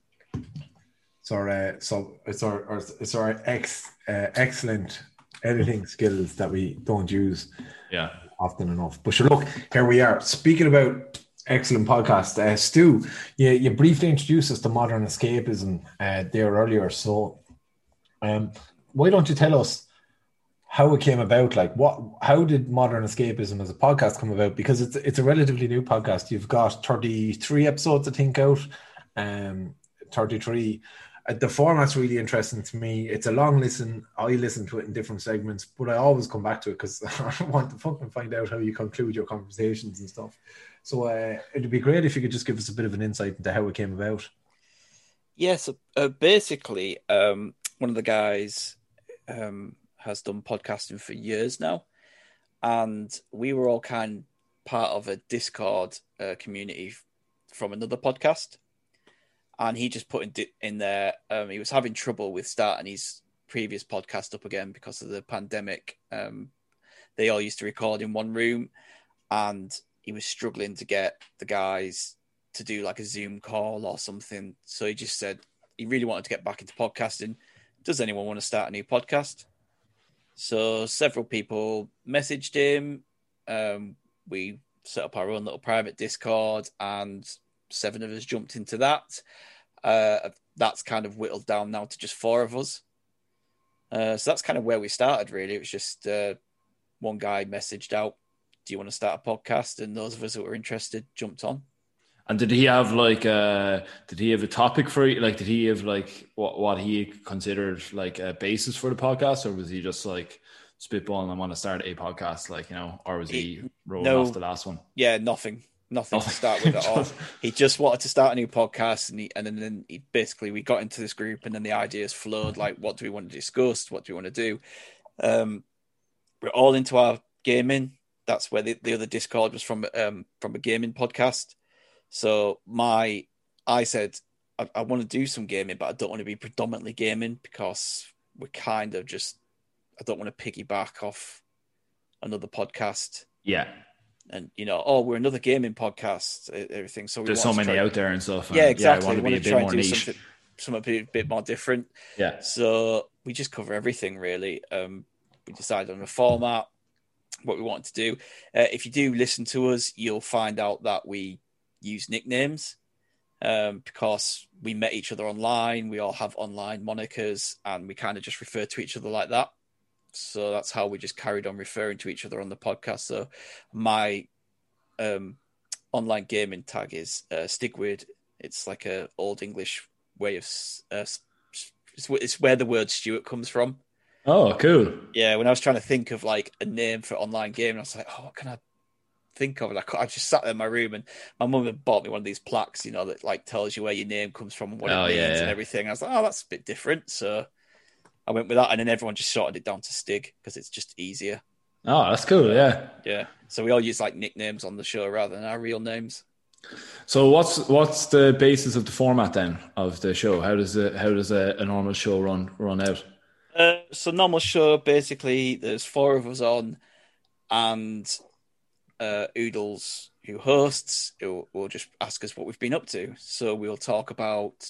So our uh, so it's our, our it's our ex uh, excellent editing skills that we don't use yeah often enough. But sure, look, here we are speaking about excellent podcast. Uh, Stu, you, you briefly introduced us to modern escapism uh, there earlier. So um, why don't you tell us how it came about? Like, what? How did modern escapism as a podcast come about? Because it's it's a relatively new podcast. You've got thirty-three episodes, I think, out. Um, thirty-three. Uh, the format's really interesting to me. It's a long listen. I listen to it in different segments, but I always come back to it because I want to fucking find out how you conclude your conversations and stuff. So uh, it'd be great if you could just give us a bit of an insight into how it came about. Yes, yeah, so, uh, basically, um, one of the guys um, has done podcasting for years now, and we were all kind of part of a Discord uh, community from another podcast. and he just put in in there. Um, he was having trouble with starting his previous podcast up again because of the pandemic. Um, they all used to record in one room, and he was struggling to get the guys to do like a Zoom call or something. So he just said he really wanted to get back into podcasting. Does anyone want to start a new podcast? So several people messaged him. Um, we set up our own little private Discord, and seven of us jumped into that. Uh, that's kind of whittled down now to just four of us. Uh, so that's kind of where we started, really. It was just uh, one guy messaged out, do you want to start a podcast? And those of us that were interested jumped on. And did he have like a, did he have a topic for you? Like, did he have like what, what he considered like a basis for the podcast? Or was he just like spitballing, I want to start a podcast, like, you know, or was he, he rolling no, off the last one? Yeah, nothing. Nothing to start with at all. He just wanted to start a new podcast, and he, and then, then he basically we got into this group, and then the ideas flowed. Like, what do we want to discuss? What do we want to do? Um, we're all into our gaming. That's where the, the other Discord was from. Um, from a gaming podcast. So my, I said I, I want to do some gaming, but I don't want to be predominantly gaming because we're kind of just. I don't want to piggyback off another podcast. Yeah. And, you know, oh, we're another gaming podcast, everything. So we there's so many try... out there and stuff. And yeah, exactly. Yeah, I want to be a bit more niche. Something, something a bit more different. Yeah. So we just cover everything, really. Um, we decided on a format, what we wanted to do. Uh, if you do listen to us, you'll find out that we use nicknames um, because we met each other online. We all have online monikers, and we kind of just refer to each other like that. So that's how we just carried on referring to each other on the podcast. So my um, online gaming tag is uh, Stigweird. It's like a old English way of... Uh, it's where the word Stuart comes from. Oh, cool. Yeah, when I was trying to think of like a name for online gaming, I was like, oh, what can I think of? And I, I just sat there in my room, and my mum had bought me one of these plaques, you know, that like tells you where your name comes from and what oh, it means yeah, yeah. and everything. I was like, oh, that's a bit different. So... I went with that, and then everyone just shortened it down to Stig because it's just easier. Oh, that's cool, yeah. Yeah. So we all use like nicknames on the show rather than our real names. So what's what's the basis of the format then of the show? How does it how does a, a normal show run run out? Uh, so normal show, basically, there's four of us on, and uh, Oodles, who hosts, will will just ask us what we've been up to. So we'll talk about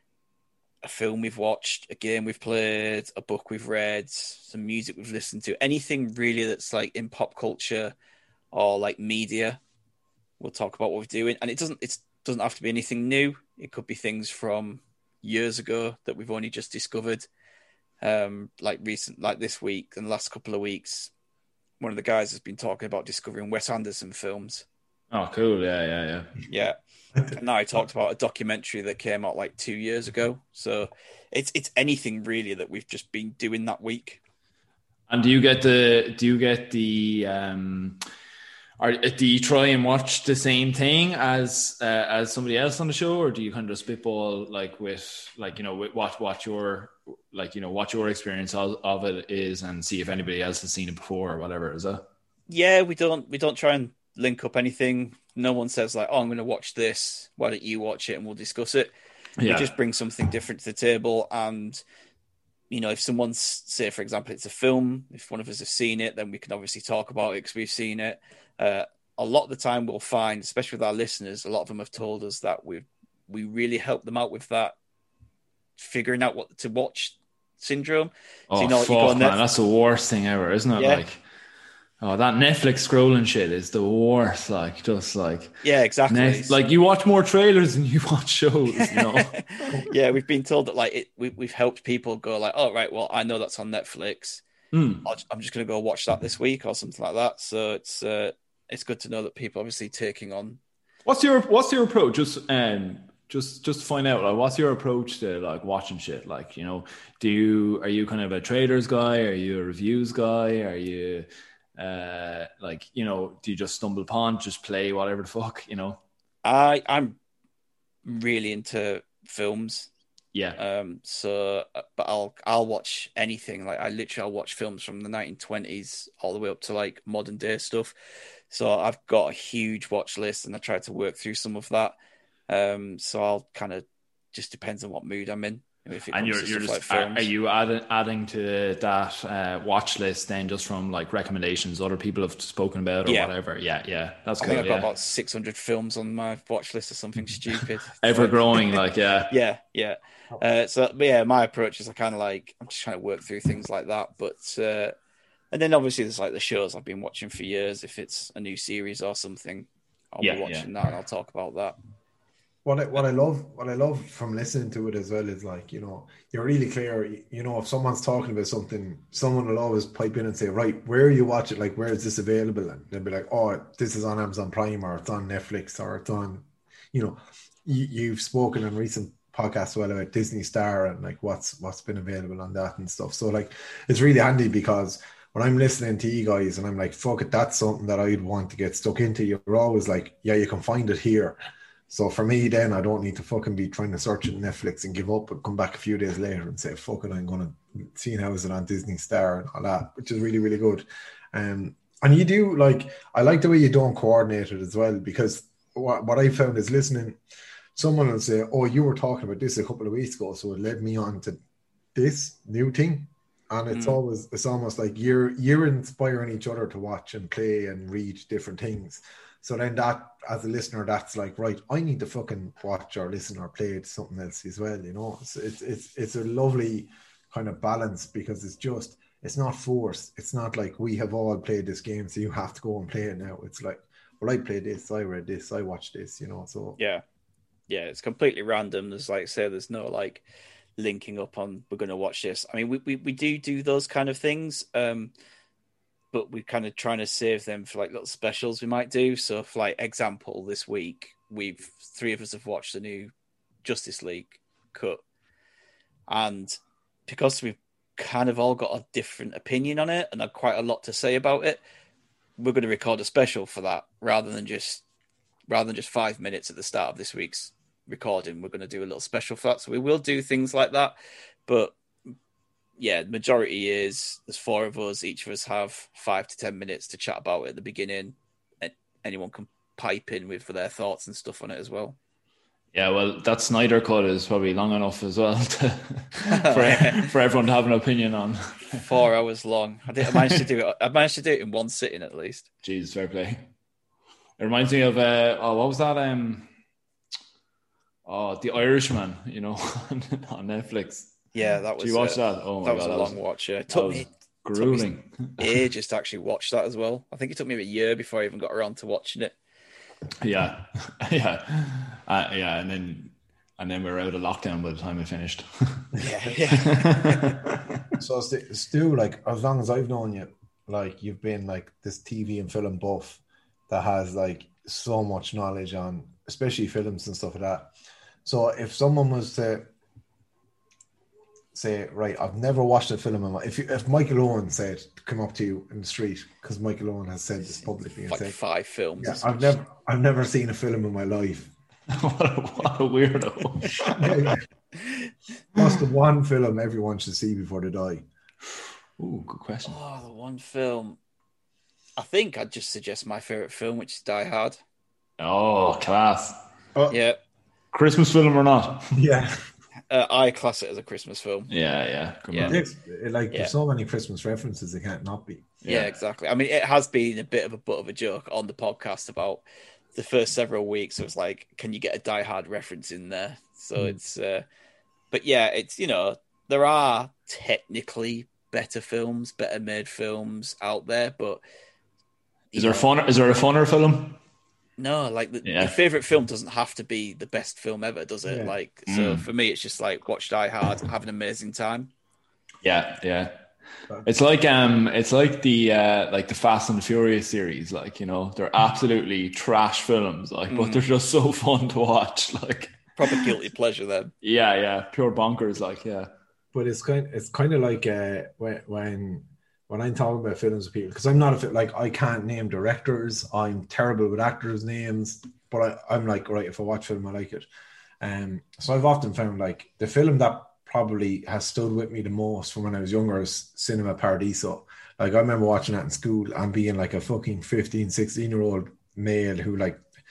a film we've watched, a game we've played, a book we've read, some music we've listened to, anything really that's like in pop culture or like media. We'll talk about what we're doing, and it doesn't it doesn't have to be anything new. It could be things from years ago that we've only just discovered. Um, like recent, like this week and the last couple of weeks, one of the guys has been talking about discovering Wes Anderson films. Oh, cool! Yeah, yeah, yeah. Yeah. And now I talked about a documentary that came out like two years ago. So it's it's anything really that we've just been doing that week. And do you get the do you get the um, or do you try and watch the same thing as uh, as somebody else on the show, or do you kind of spitball like with like you know with what what your like you know what your experience of, of it is, and see if anybody else has seen it before or whatever? Is that? Yeah, we don't we don't try and link up anything. No one says like, oh, I'm going to watch this. Why don't you watch it and we'll discuss it? Yeah. We just bring something different to the table. And, you know, if someone's, say, for example, it's a film, if one of us has seen it, then we can obviously talk about it because we've seen it. Uh, a lot of the time we'll find, especially with our listeners, a lot of them have told us that we we really help them out with that, figuring out what to watch syndrome. Oh, so, you know, fuck, you go on man. That's the worst thing ever, isn't it? Yeah. Like... Oh, that Netflix scrolling shit is the worst. Like, just like yeah, exactly. Net, like you watch more trailers than you watch shows. You know. Yeah, we've been told that like it, we, we've helped people go like, oh right, well I know that's on Netflix. Mm. I'll, I'm just going to go watch that this week or something like that. So it's uh, it's good to know that people obviously taking on. What's your What's your approach? Just um, just just to find out, like, what's your approach to like watching shit? Like, you know, do you are you kind of a traders guy? Are you a reviews guy? Are you Uh, like, you know, do you just stumble upon, just play whatever the fuck, you know? I I'm really into films. Yeah. Um. So, but I'll I'll watch anything. Like, I literally I'll watch films from the nineteen twenties all the way up to like modern day stuff. So I've got a huge watch list, and I try to work through some of that. Um. So I'll kind of just depends on what mood I'm in. If it and you're, you're just, like are, are you adding, adding to that uh, watch list then just from like recommendations other people have spoken about or yeah. whatever? Yeah, yeah, that's I cool. think I've yeah. got about six hundred films on my watch list or something stupid. Ever growing, like, yeah. yeah, yeah. Uh, so, but yeah, my approach is I kind of like, I'm just trying to work through things like that. But, uh, and then obviously there's like the shows I've been watching for years. If it's a new series or something, I'll yeah, be watching yeah. that and I'll talk about that. What I, what I love, what I love from listening to it as well is like, you know, you're really clear, you know, if someone's talking about something, someone will always pipe in and say, right, where you watch it? Like, where is this available? And they'll be like, oh, this is on Amazon Prime or it's on Netflix or it's on, you know, you, you've spoken in recent podcasts well about Disney Star and like what's, what's been available on that and stuff. So like, it's really handy because when I'm listening to you guys and I'm like, fuck it, that's something that I'd want to get stuck into. You're always like, yeah, you can find it here. So for me, then I don't need to fucking be trying to search it on Netflix and give up and come back a few days later and say, fuck it, I'm going to see how is it on Disney Star and all that, which is really, really good. Um, and you do like, I like the way you don't coordinate it as well, because what, what I found is listening, someone will say, oh, you were talking about this a couple of weeks ago, so it led me on to this new thing. And it's mm. always, it's almost like you're, you're inspiring each other to watch and play and read different things. So then that, as a listener, that's like, right, I need to fucking watch or listen or play something else as well, you know? It's, it's, it's, it's a lovely kind of balance because it's just, it's not forced. It's not like we have all played this game, so you have to go and play it now. It's like, well, I played this, I read this, I watched this, you know, so. Yeah. Yeah, it's completely random. There's like, say, there's no like linking up on, we're going to watch this. I mean, we, we, we do do those kind of things. Um, but we're kind of trying to save them for like little specials we might do. So for like example, this week, we've three of us have watched the new Justice League cut. And because we've kind of all got a different opinion on it and have quite a lot to say about it, we're going to record a special for that rather than just, rather than just five minutes at the start of this week's recording. We're going to do a little special for that. So we will do things like that, but yeah, the majority is there's four of us. Each of us have five to ten minutes to chat about it at the beginning. And anyone can pipe in with their thoughts and stuff on it as well. Yeah, well, that Snyder cut is probably long enough as well to, for for everyone to have an opinion on. Four hours long. I, did, I managed to do it. I managed to do it in one sitting at least. Jeez, fair play. It reminds me of uh, oh, what was that? Um, oh, The Irishman. You know, on Netflix. Yeah, that was. Did you watch uh, that? Oh my that was god, a that long was, watch. Yeah, it took me grueling. Took me ages to actually watch that as well. I think it took me a year before I even got around to watching it. Yeah, yeah, uh, yeah, and then and then we were out of lockdown by the time we finished. yeah, yeah. So Stu, like as long as I've known you, like you've been like this T V and film buff that has like so much knowledge on, especially films and stuff like that. So if someone was to say, right, I've never watched a film in my, if you, if Michael Owen said come up to you in the street, because Michael Owen has said this publicly, and like say, five films. Yeah, I've never, I've never seen a film in my life. what, a, what a weirdo! yeah, yeah. What's the one film everyone should see before they die? Ooh, good question. Oh, the one film. I think I'd just suggest my favorite film, which is Die Hard. Oh, class! Oh. Yeah, Christmas film or not? Yeah. Uh, I class it as a Christmas film. Yeah, yeah. Come yeah. on. It's, like, yeah. there's so many Christmas references, it can't not be. Yeah. yeah, exactly. I mean, it has been a bit of a butt of a joke on the podcast about the first several weeks. It was like, can you get a Die Hard reference in there? So mm. it's, uh, but yeah, it's, you know, there are technically better films, better made films out there, but. Is there, know, a fun, is there a funner film? No, like the, yeah. your favorite film doesn't have to be the best film ever, does it? Yeah. Like, so mm. for me, it's just like watch Die Hard, have an amazing time. Yeah, yeah. It's like um, it's like the uh, like the Fast and the Furious series. Like, you know, they're absolutely trash films, like, mm. but they're just so fun to watch. Like proper guilty pleasure, then. Yeah, yeah, pure bonkers. Like, yeah. But it's kind, it's kind of like uh, when when. When I'm talking about films with people, because I'm not a fit, like I can't name directors, I'm terrible with actors' names, but I, I'm like, right, if I watch film, I like it. Um, so I've often found like the film that probably has stood with me the most from when I was younger is Cinema Paradiso. Like I remember watching that in school and being like a fucking fifteen, sixteen year old male who like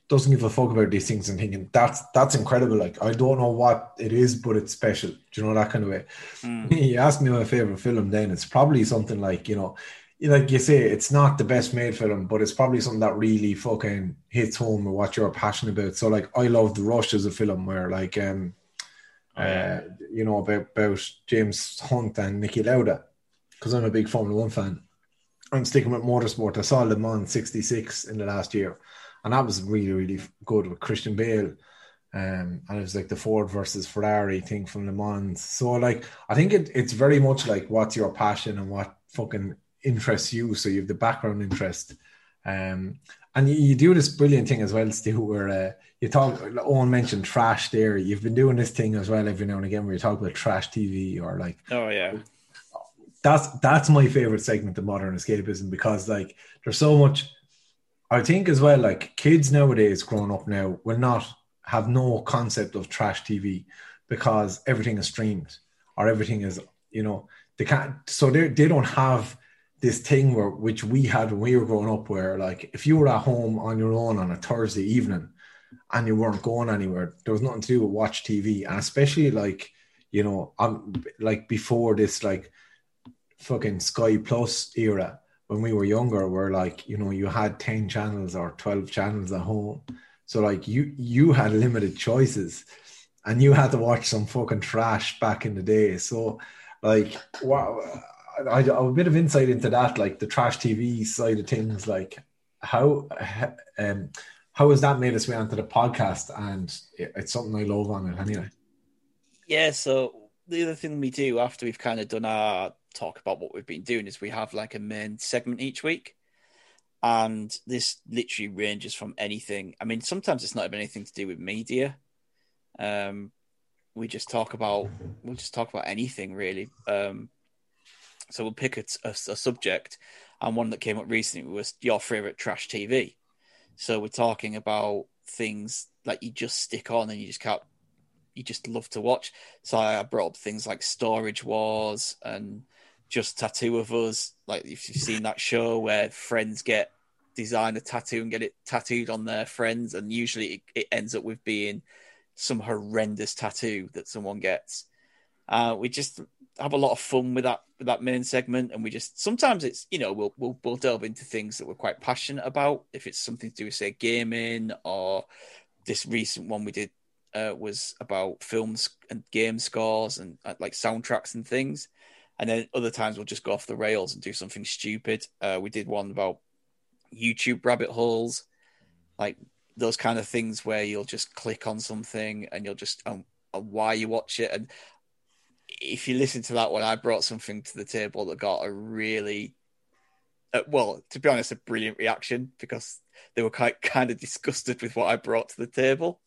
doesn't give a fuck about these things and thinking that's that's incredible. Like, I don't know what it is, but it's special. Do you know, that kind of way? Mm. You ask me my favorite film, then it's probably something like, you know, like you say, it's not the best made film, but it's probably something that really fucking hits home with what you're passionate about. So like, I love The Rush as a film where like, um, oh, yeah. uh, you know, about, about James Hunt and Niki Lauda, because I'm a big Formula One fan. I'm sticking with motorsport. I saw Le Mans sixty-six in the last year, and that was really, really good with Christian Bale. Um, and it was like the Ford versus Ferrari thing from Le Mans. So like, I think it, it's very much like what's your passion and what fucking interests you. So you have the background interest. Um, and you, you do this brilliant thing as well, Stu, where uh, you talk, Owen mentioned trash there. You've been doing this thing as well every now and again where you talk about trash T V or like, oh yeah. That's that's my favorite segment of modern escapism, because like there's so much. I think as well, like kids nowadays growing up now will not have no concept of trash T V because everything is streamed or everything is, you know, they can't. So they they don't have this thing where which we had when we were growing up, where like if you were at home on your own on a Thursday evening and you weren't going anywhere, there was nothing to do with watch T V, and especially like, you know, um, like before this like fucking Sky Plus era, when we were younger, where like, you know, you had ten channels or twelve channels at home, so like you you had limited choices and you had to watch some fucking trash back in the day. So like, wow, I, I have a bit of insight into that, like the trash T V side of things. Like how um how has that made its way onto the podcast? And it's something I love on it anyway. Yeah, so the other thing we do after we've kind of done our talk about what we've been doing is we have like a main segment each week, and this literally ranges from anything. I mean, sometimes it's not even anything to do with media. Um, we just talk about we'll just talk about anything really. Um, so we'll pick a, a, a subject, and one that came up recently was your favorite trash T V. So we're talking about things like you just stick on and you just can't. You just love to watch. So I brought up things like Storage Wars and Just Tattoo of Us. Like if you've seen that show where friends get design a tattoo and get it tattooed on their friends, and usually it, it ends up with being some horrendous tattoo that someone gets. Uh, we just have a lot of fun with that with that main segment, and we just sometimes it's, you know, we'll we'll we'll delve into things that we're quite passionate about. If it's something to do with, say, gaming, or this recent one we did. Uh, was about films and game scores and uh, like soundtracks and things. And then other times we'll just go off the rails and do something stupid. Uh, we did one about YouTube rabbit holes, like those kind of things where you'll just click on something and you'll just, um, why you watch it. And if you listen to that one, I brought something to the table that got a really, uh, well, to be honest, a brilliant reaction, because they were quite kind of disgusted with what I brought to the table.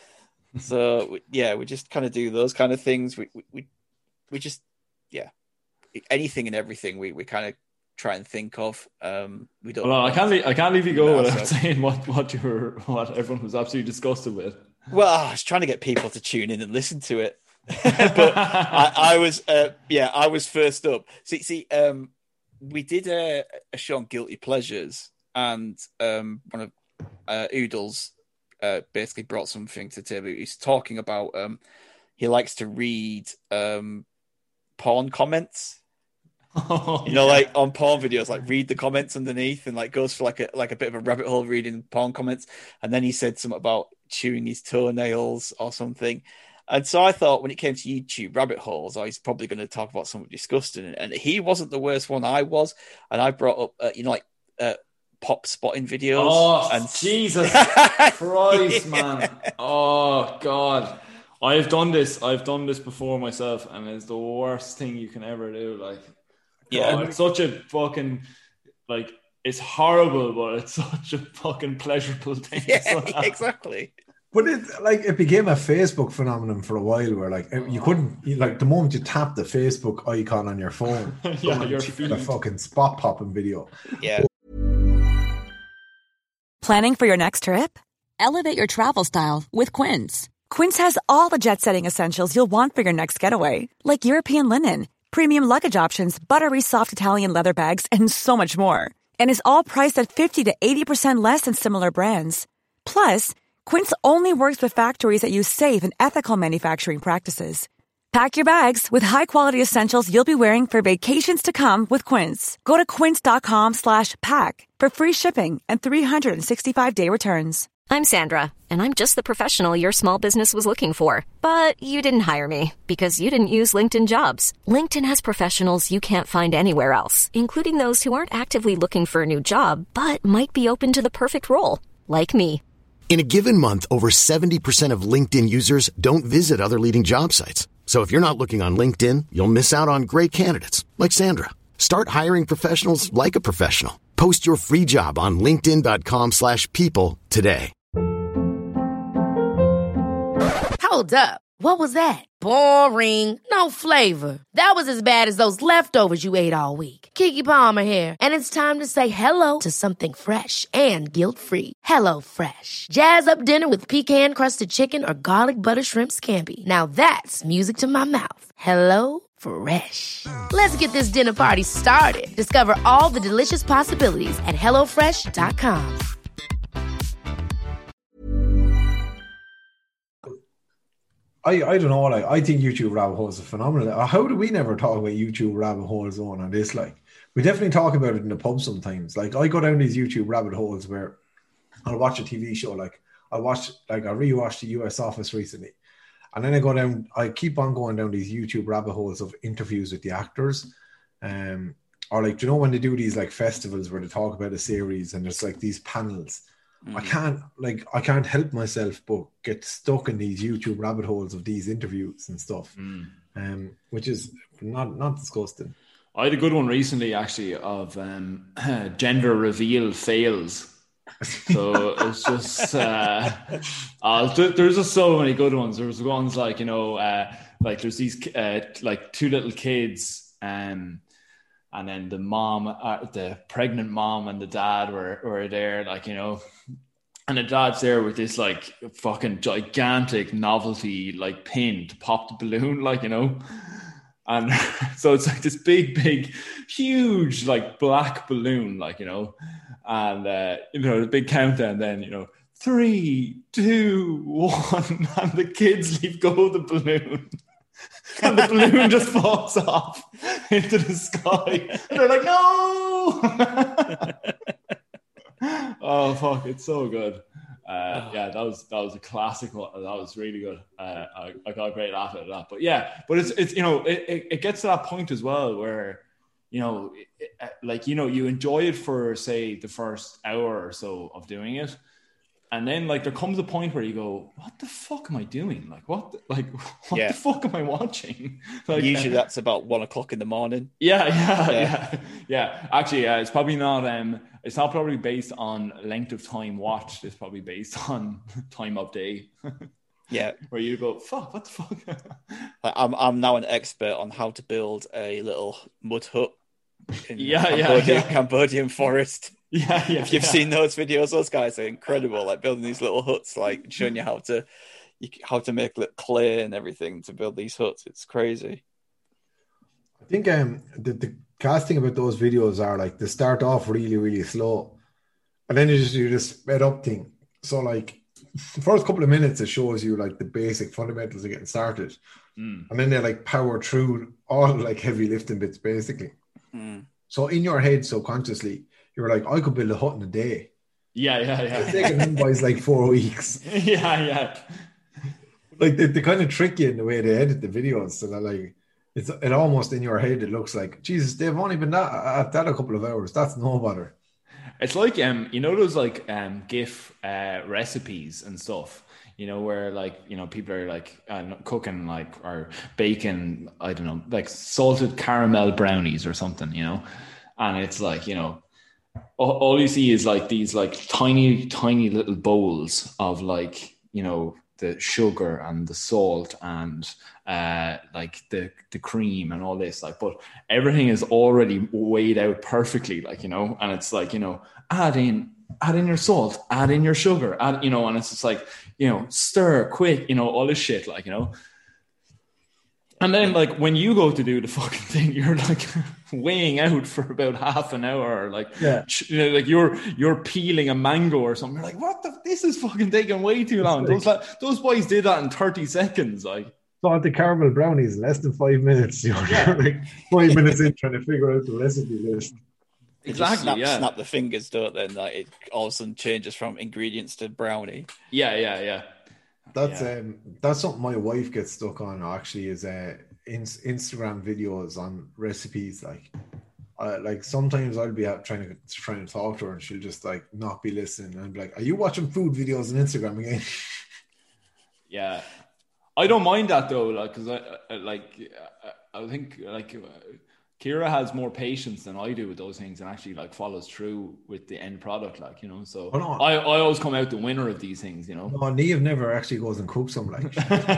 So yeah, we just kind of do those kind of things. We we we just yeah, anything and everything. We, we kind of try and think of. Um, we don't. Well, I can't leave, I can't leave you go without so. saying what what you were what everyone was absolutely disgusted with. Well, I was trying to get people to tune in and listen to it, but I, I was uh, yeah I was first up. See see um, we did a, a show on guilty pleasures, and um, one of uh, Oodles. Uh, basically brought something to the table. He's talking about um, he likes to read um, porn comments. Oh, you know, yeah. Like on porn videos, like read the comments underneath, and like goes for like a like a bit of a rabbit hole reading porn comments. And then he said something about chewing his toenails or something. And so I thought, when it came to YouTube rabbit holes, I was probably going to talk about something disgusting. And he wasn't the worst one. I was, and I brought up uh, you know like. Uh, pop spotting videos. Oh, and Jesus Christ, man. Oh, God. I've done this. I've done this before myself, and it's the worst thing you can ever do. Like, yeah, God, it's such a fucking, like, it's horrible, but it's such a fucking pleasurable thing. Yeah, exactly. But it like it became a Facebook phenomenon for a while, where like you couldn't like the moment you tap the Facebook icon on your phone, yeah, your feed. A fucking spot popping video. Yeah. Planning for your next trip? Elevate your travel style with Quince. Quince has all the jet-setting essentials you'll want for your next getaway, like European linen, premium luggage options, buttery soft Italian leather bags, and so much more. And is all priced at fifty to eighty percent less than similar brands. Plus, Quince only works with factories that use safe and ethical manufacturing practices. Pack your bags with high-quality essentials you'll be wearing for vacations to come with Quince. Go to quince.com slash pack for free shipping and three sixty-five day returns. I'm Sandra, and I'm just the professional your small business was looking for. But you didn't hire me because you didn't use LinkedIn Jobs. LinkedIn has professionals you can't find anywhere else, including those who aren't actively looking for a new job, but might be open to the perfect role, like me. In a given month, over seventy percent of LinkedIn users don't visit other leading job sites. So if you're not looking on LinkedIn, you'll miss out on great candidates like Sandra. Start hiring professionals like a professional. Post your free job on linkedin.com slash people today. Hold up. What was that? Boring. No flavor. That was as bad as those leftovers you ate all week. Keke Palmer here, and it's time to say hello to something fresh and guilt-free. Hello Fresh. Jazz up dinner with pecan-crusted chicken or garlic butter shrimp scampi. Now that's music to my mouth. Hello Fresh. Let's get this dinner party started. Discover all the delicious possibilities at hello fresh dot com. I, I don't know, like, I think YouTube rabbit holes are phenomenal. How do we never talk about YouTube rabbit holes on on this? Like, we definitely talk about it in the pub sometimes. Like, I go down these YouTube rabbit holes where I'll watch a T V show. Like, I watch, like, I rewatched the U S Office recently. And then I go down, I keep on going down these YouTube rabbit holes of interviews with the actors. Um, or, like, do you know when they do these, like, festivals where they talk about a series and there's, like, these panels? Mm. I can't, like, I can't help myself but get stuck in these YouTube rabbit holes of these interviews and stuff, mm. um, which is not not disgusting. I had a good one recently, actually, of um, gender reveal fails. So it's just, uh, uh, there's just so many good ones. There's ones like, you know, uh, like there's these uh, like two little kids, um, and then the mom, uh, the pregnant mom and the dad were, were there, like, you know, and the dad's there with this like fucking gigantic novelty like pin to pop the balloon, like, you know. And so it's like this big, big, huge, like black balloon, like, you know, and, uh, you know, the big countdown then, you know, three, two, one, and the kids leave go of the balloon. And the balloon just falls off into the sky. And they're like, no! Oh, fuck, it's so good. Uh, yeah, that was that was a classic one. That was really good. Uh, I, I got a great laugh at that. But yeah, but it's it's you know it, it, it gets to that point as well where, you know, it, it, like, you know, you enjoy it for, say, the first hour or so of doing it, and then like there comes a point where you go, what the fuck am I doing? Like what the, like what yeah. the fuck am I watching? Like, usually that's about one o'clock in the morning. Yeah, yeah, yeah, yeah. yeah. Actually, uh, it's probably not. Um, it's not probably based on length of time watched. It's probably based on time of day. Yeah, where you go, fuck, what the fuck? I'm I'm now an expert on how to build a little mud hut in yeah, Cambodian, yeah, yeah. Cambodian forest. Yeah, yeah. If you've yeah. seen those videos, those guys are incredible. Like building these little huts, like showing you how to you, how to make clay and everything to build these huts. It's crazy. I think um the, the casting about those videos are like they start off really, really slow, and then you just do this sped up thing. So like the first couple of minutes, it shows you like the basic fundamentals of getting started, mm. and then they like power through all like heavy lifting bits basically. Mm. So in your head, subconsciously, you're like, I could build a hut in a day. Yeah, yeah, yeah. It's taking them boys like four weeks. Yeah, yeah. Like they, they kind of trick you in the way they edit the videos. So they're like, it's it almost in your head, it looks like, Jesus, they've only been that, at that a couple of hours. That's no bother. It's like, um, you know, those like um, GIF uh, recipes and stuff, you know, where like, you know, people are like uh, cooking like or baking, I don't know, like salted caramel brownies or something, you know, and it's like, you know, all, all you see is like these like tiny, tiny little bowls of like, you know, the sugar and the salt and uh, like the the cream and all this, like, but everything is already weighed out perfectly, like, you know, and it's like, you know, add in, add in your salt, add in your sugar, add, you know, and it's just like, you know, stir quick, you know, all this shit, like, you know, and then like when you go to do the fucking thing, you're like, weighing out for about half an hour, like yeah, you know, like you're you're peeling a mango or something. You're like, what the? This is fucking taking way too long. Like, those those boys did that in thirty seconds, like. Thought the caramel brownies in less than five minutes. You're Yeah. like five minutes in trying to figure out the recipe list. They just Exactly, snap, yeah. snap the fingers, don't they? And like it all of a sudden changes from ingredients to brownie. Yeah, yeah, yeah. That's Yeah. um that's something my wife gets stuck on actually is uh in, Instagram videos on recipes. Like uh, like sometimes I'll be out trying to trying to talk to her and she'll just like not be listening and I'm like, are you watching food videos on Instagram again? Yeah, I don't mind that though, like because I, I like I, I think like uh, Kira has more patience than I do with those things and actually like follows through with the end product, like you know. So Oh, no. I, I always come out the winner of these things, you know. No, Neve never actually goes and cooks them like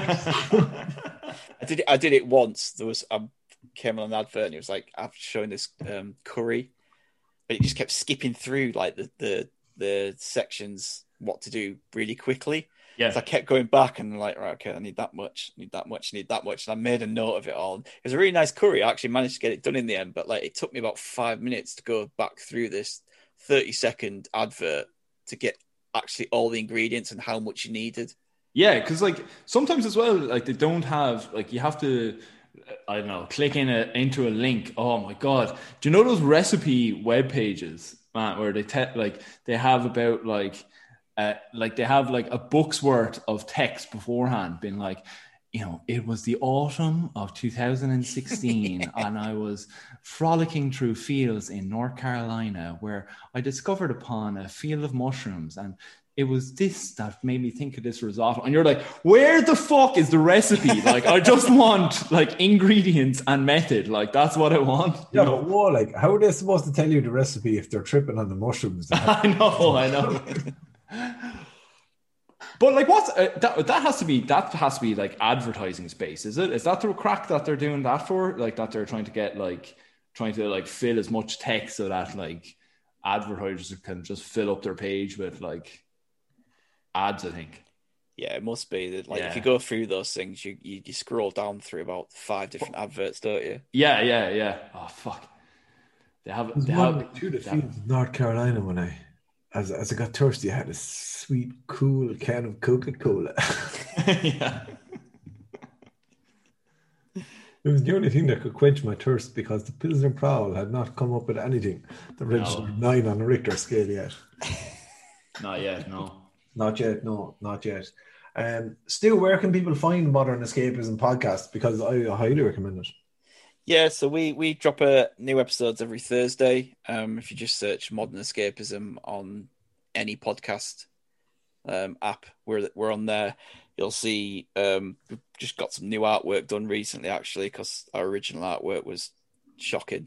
I did it, I did it once. There was I came on an advert and it was like I've shown this um, curry, but it just kept skipping through like the the the sections what to do really quickly. Yeah, So I kept going back and like, right, okay, I need that much, need that much, need that much. And I made a note of it all. It was a really nice curry. I actually managed to get it done in the end, but like it took me about five minutes to go back through this thirty second advert to get actually all the ingredients and how much you needed. yeah, because like sometimes as well, like they don't have like you have to. I don't know, click in a, into a link. Oh my God. Do you know those recipe web pages, man, where they te- like they have about like uh, like they have like a book's worth of text beforehand been like, you know, it was the autumn of two thousand sixteen and I was frolicking through fields in North Carolina where I discovered upon a field of mushrooms and it was this that made me think of this risotto. And you're like, where the fuck is the recipe? Like, I just want like ingredients and method. Like, that's what I want. You Yeah, know? but whoa, like how are they supposed to tell you the recipe if they're tripping on the mushrooms? I know, I know. But like, what's uh, that? That has to be that has to be like advertising space, is it? Is that the crack that they're doing that for? Like that they're trying to get like trying to like fill as much text so that like advertisers can just fill up their page with like ads, I think. Yeah, it must be that. Like Yeah. if you go through those things, you, you you scroll down through about five different adverts, don't you? Yeah, yeah, yeah. Oh fuck. They have was they have wandering through the they have- fields of North Carolina when I, as as I got thirsty, I had a sweet, cool can of Coca-Cola. yeah. It was the only thing that could quench my thirst because the Pilsner Prowl had not come up with anything that registered nine on the Richter scale yet. Not yet, no. Not yet, no, not yet. Um, Stu, where can people find Modern Escapism podcast? Because I highly recommend it. Yeah, so we we drop a new episodes every Thursday. Um, if you just search Modern Escapism on any podcast um, app, we're we're on there. You'll see um, we've just got some new artwork done recently, actually, because our original artwork was shocking.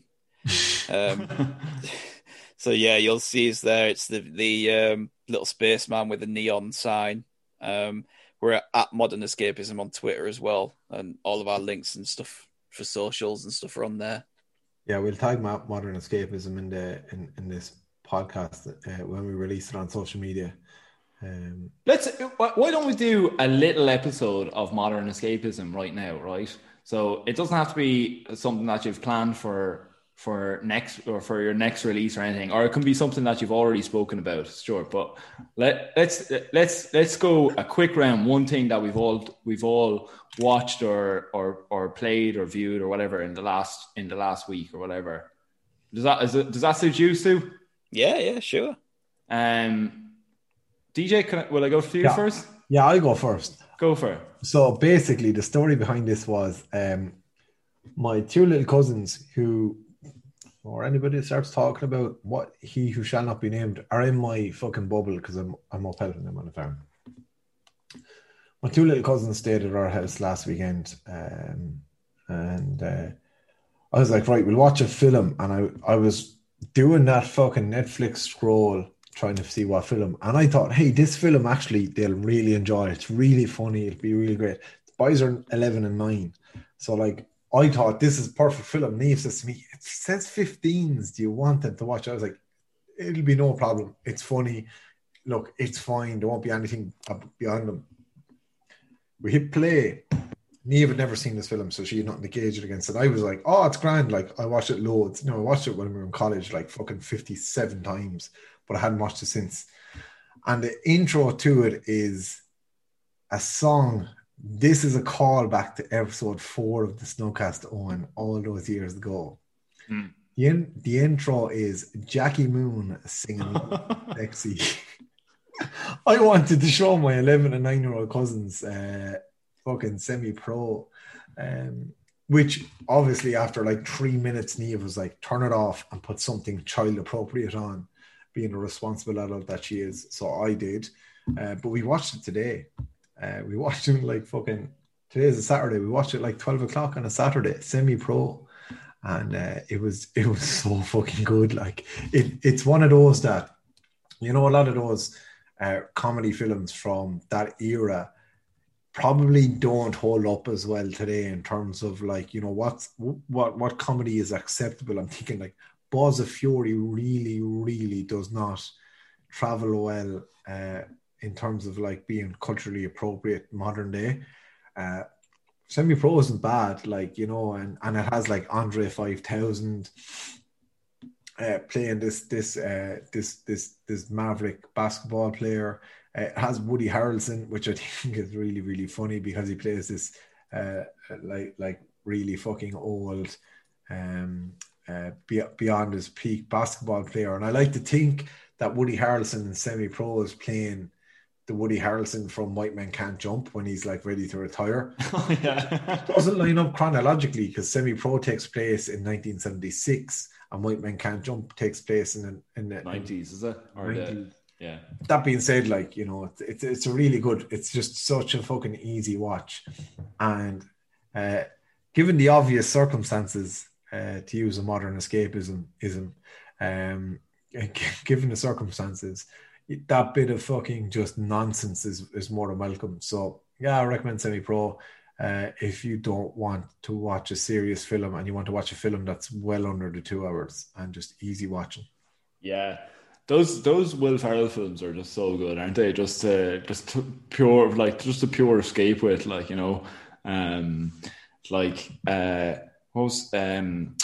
um, so yeah, you'll see us there. It's the the um, little spaceman with a neon sign. Um, we're at Modern Escapism on Twitter as well, and all of our links and stuff for socials and stuff are on there. Yeah, we'll tag Mo- Modern Escapism in the in, in this podcast uh, when we release it on social media. Um, Let's. Why don't we do a little episode of Modern Escapism right now, right? So it doesn't have to be something that you've planned for for next or for your next release or anything, or it can be something that you've already spoken about, sure. But let let's let's let's go a quick round. One thing that we've all we've all watched or or or played or viewed or whatever in the last in the last week or whatever. Does that is it, does that suit you, Stu? Yeah, yeah, sure. Um. D J, can I, will I go for you yeah. first? Yeah, I'll go first. Go for it. So basically, the story behind this was um, my two little cousins who, or anybody that starts talking about what he who shall not be named, are in my fucking bubble because I'm I'm up helping them on the farm. My two little cousins stayed at our house last weekend, um, and uh, I was like, right, we'll watch a film, and I I was doing that fucking Netflix scroll, trying to see what film, and I thought, hey, this film actually they'll really enjoy. It's really funny. It'll be really great. The boys are eleven and nine, so like I thought this is a perfect film. Neve says to me, it says fifteens. Do you want them to watch? I was like, it'll be no problem. It's funny. Look, it's fine. There won't be anything beyond them. We hit play, Neve had never seen this film, so she had nothing to gauge it against. And I was like, oh, it's grand. Like, I watched it loads. You know, I watched it when we were in college, like fucking fifty-seven times, but I hadn't watched it since. And the intro to it is a song. This is a callback to episode four of the Snowcast Owen all those years ago. Mm. The, in, the intro is Jackie Moon singing Sexy. I wanted to show my eleven and nine year old cousins uh, fucking semi-pro, um, which obviously after like three minutes, Neve was like, turn it off and put something child appropriate on, being a responsible adult that she is. So I did. Uh, but we watched it today. Uh, we watched it like fucking, today is a Saturday. We watched it like twelve o'clock on a Saturday, semi-pro. And uh, it was it was so fucking good. Like it, it's one of those that, you know, a lot of those uh, comedy films from that era probably don't hold up as well today in terms of like, you know, what's what what comedy is acceptable. I'm thinking like Balls of Fury really, really does not travel well uh, in terms of like being culturally appropriate modern day. Uh, Semi-Pro isn't bad, like, you know, and, and it has like Andre five thousand uh, playing this this uh, this this this maverick basketball player. Uh, it has Woody Harrelson, which I think is really really funny because he plays this uh, like like really fucking old, um, uh, beyond his peak basketball player. And I like to think that Woody Harrelson in Semi-Pro is playing the Woody Harrelson from White Men Can't Jump when he's like ready to retire. Oh, yeah. Doesn't line up chronologically because Semi-Pro takes place in nineteen seventy-six and White Men Can't Jump takes place in, in the nineties, is it? Or the, yeah. That being said, like, you know, it's, it's it's a really good, it's just such a fucking easy watch. And uh, given the obvious circumstances, uh, to use a modern escapism, ism, um, given the circumstances, that bit of fucking just nonsense is, is more than welcome. So yeah, I recommend Semi-Pro uh, if you don't want to watch a serious film and you want to watch a film that's well under the two hours and just easy watching. Yeah, those those Will Ferrell films are just so good, aren't they? Just uh, just pure, like just a pure escape with, like, you know, um, like uh, what was um.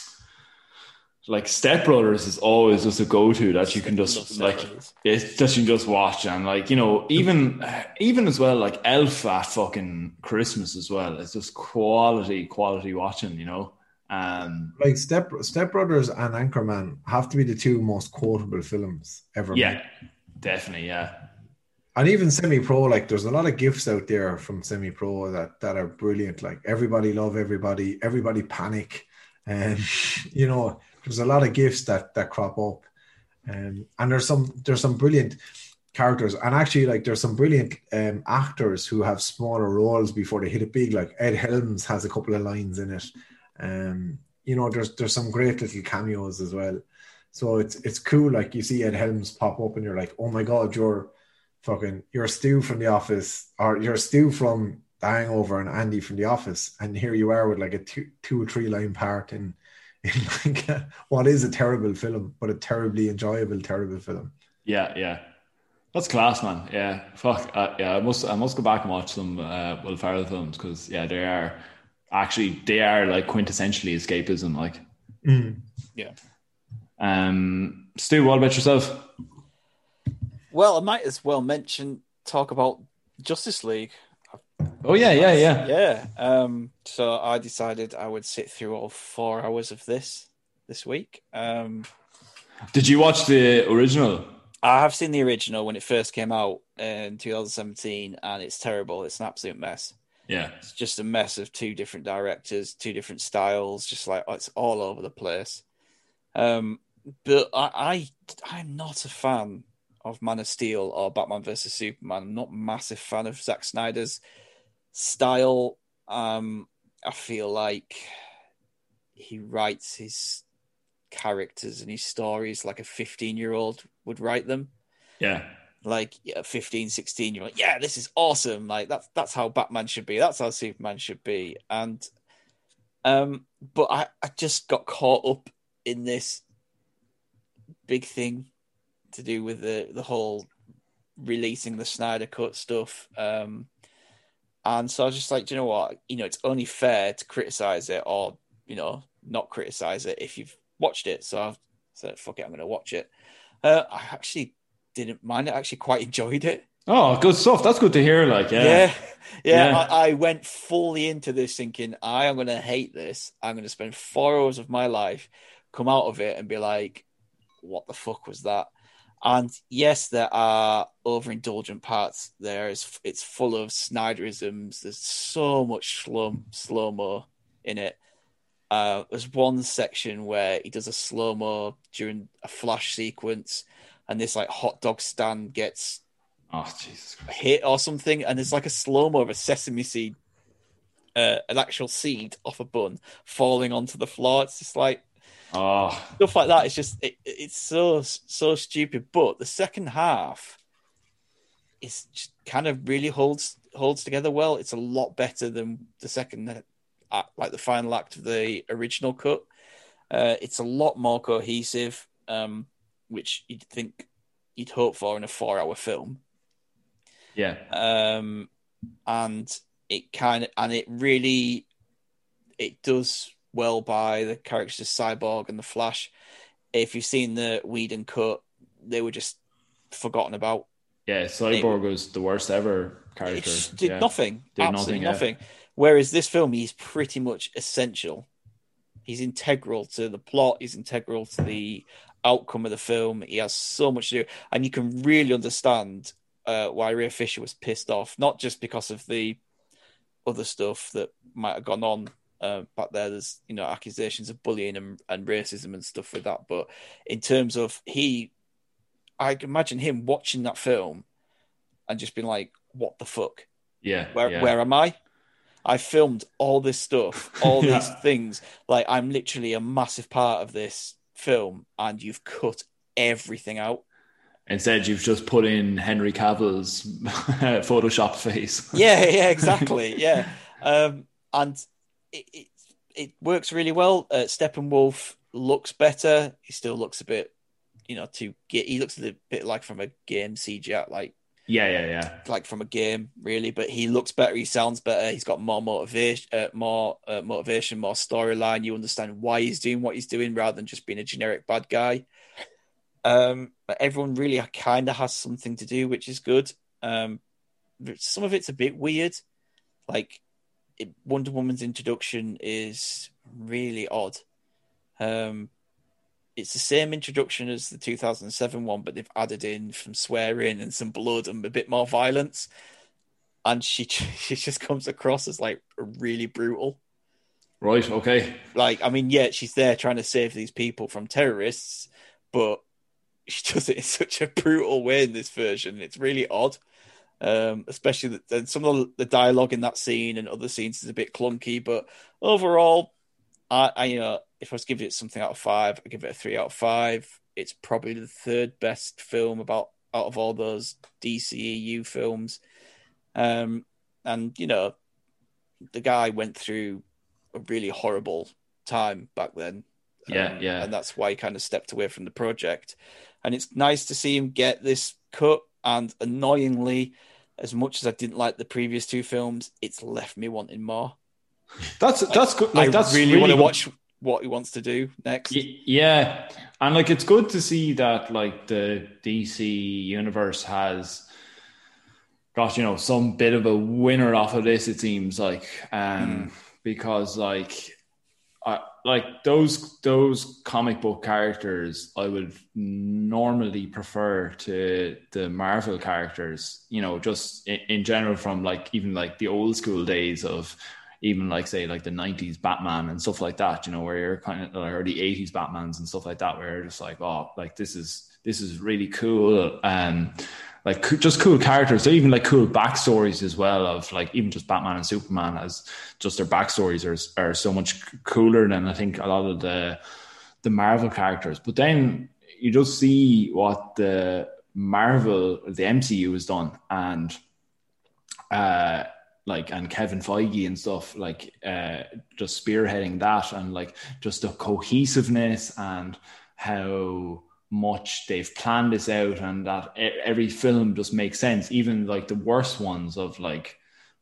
Like Step Brothers is always just a go-to that you can just like it, that you can just watch, and like, you know, even even as well, like Elf at fucking Christmas as well. It's just quality quality watching, you know. Um, like Step Step Brothers and Anchorman have to be the two most quotable films ever. Yeah, made. Definitely, yeah. And even Semi-Pro, like there's a lot of gifts out there from Semi-Pro that that are brilliant. Like Everybody Love Everybody, Everybody Panic, and you know. There's a lot of gifts that that crop up, um, and there's some there's some brilliant characters, and actually like there's some brilliant um, actors who have smaller roles before they hit it big. Like Ed Helms has a couple of lines in it. Um, you know, there's there's some great little cameos as well. So it's it's cool. Like you see Ed Helms pop up, and you're like, oh my god, you're fucking you're Stu from The Office, or you're Stu from The Hangover, and Andy from The Office, and here you are with like a two two or three line part in. in like a, what is a terrible film, but a terribly enjoyable terrible film. Yeah, yeah, that's class, man. Yeah, fuck. Uh, yeah, I must, I must go back and watch some uh, Will Ferrell films because yeah, they are actually they are like quintessentially escapism. Like, mm. yeah. Um, Stu, what about yourself? Well, I might as well mention talk about Justice League. Oh yeah, yeah, yeah, yeah. Um, so I decided I would sit through all four hours of this this week. Um, Did you watch the original? I have seen the original when it first came out in two thousand seventeen, and it's terrible. It's an absolute mess. Yeah, it's just a mess of two different directors, two different styles. Just like it's all over the place. Um, but I, I, I'm not a fan of Man of Steel or Batman versus Superman. I'm not a massive fan of Zack Snyder's style. um I feel like he writes his characters and his stories like a fifteen year old would write them. Yeah, like yeah, fifteen, sixteen, you're like, yeah, this is awesome, like that's that's how Batman should be, that's how Superman should be. And um but I, I just got caught up in this big thing to do with the the whole releasing the Snyder Cut stuff. um And so I was just like, do you know what? You know, it's only fair to criticize it or, you know, not criticize it if you've watched it. So I said, fuck it, I'm going to watch it. Uh, I actually didn't mind it. I actually quite enjoyed it. Oh, good stuff. That's good to hear. Like, yeah. Yeah. Yeah. Yeah. I, I went fully into this thinking, I am going to hate this. I'm going to spend four hours of my life, come out of it and be like, what the fuck was that? And yes, there are overindulgent parts. There is, it's full of Snyderisms. There's so much slow slow mo in it. Uh, there's one section where he does a slow mo during a flash sequence, and this like hot dog stand gets oh Jesus Christ. hit or something, and there's like a slow mo of a sesame seed, uh, an actual seed off a bun falling onto the floor. It's just like. Oh, Stuff like that. It's just it, it's so so stupid. But the second half is just kind of really holds holds together well. It's a lot better than the second act, like the final act of the original cut. Uh, it's a lot more cohesive, um, which you'd think you'd hope for in a four-hour film. yeah. Um, and it kind of and it really it does. Well by the characters of Cyborg and the Flash. If you've seen the Whedon cut, they were just forgotten about. Yeah, Cyborg it, was the worst ever character. It did yeah. nothing. Did absolutely nothing. nothing. Yeah. Whereas this film, he's pretty much essential. He's integral to the plot. He's integral to the outcome of the film. He has so much to do. And you can really understand uh, why Ray Fisher was pissed off, not just because of the other stuff that might have gone on Uh, back there, there's you know accusations of bullying and, and racism and stuff with that. But in terms of he, I can imagine him watching that film and just being like, "What the fuck? Yeah, where yeah. where am I? I filmed all this stuff, all yeah. these things. Like I'm literally a massive part of this film, and you've cut everything out." Instead, you've just put in Henry Cavill's Photoshop face. Yeah, yeah, exactly. Yeah, um, and. It, it it works really well. Uh, Steppenwolf looks better. He still looks a bit, you know, too. He looks a bit like from a game C G I, like yeah, yeah, yeah, like from a game, really. But he looks better. He sounds better. He's got more motivation, uh, more uh, motivation, more storyline. You understand why he's doing what he's doing rather than just being a generic bad guy. Um, but everyone really kind of has something to do, which is good. Um, some of it's a bit weird, like. It, Wonder Woman's introduction is really odd. Um, it's the same introduction as the two thousand seven one, but they've added in some swearing and some blood and a bit more violence. And she she just comes across as like really brutal. Right. Okay. Like, I mean, yeah, she's there trying to save these people from terrorists, but she does it in such a brutal way in this version. It's really odd. Um, especially the, and some of the dialogue in that scene and other scenes is a bit clunky, but overall, I, I you know, if I was giving it something out of five, I give it a three out of five. It's probably the third best film about out of all those D C E U films. Um, and you know, the guy went through a really horrible time back then. Yeah, um, yeah, and that's why he kind of stepped away from the project. And it's nice to see him get this cut. And annoyingly, as much as I didn't like the previous two films, it's left me wanting more. That's like, that's good. Like, I that's really, really want to good. watch what he wants to do next. Yeah, and like it's good to see that like the D C universe has got you know some bit of a winner off of this. It seems like um, mm. because like. I, like those those comic book characters I would normally prefer to the Marvel characters, you know, just in, in general from like even like the old school days of even like say like the nineties Batman and stuff like that, you know, where you're kind of or the eighties Batmans and stuff like that, where you're just like, oh, like this is this is really cool. Um like just cool characters. So even like cool backstories as well of like even just Batman and Superman as just their backstories are are so much cooler than I think a lot of the the Marvel characters. But then you just see what the Marvel, the M C U has done, and uh like and Kevin Feige and stuff like uh just spearheading that and like just the cohesiveness and how much they've planned this out and that every film just makes sense, even like the worst ones of like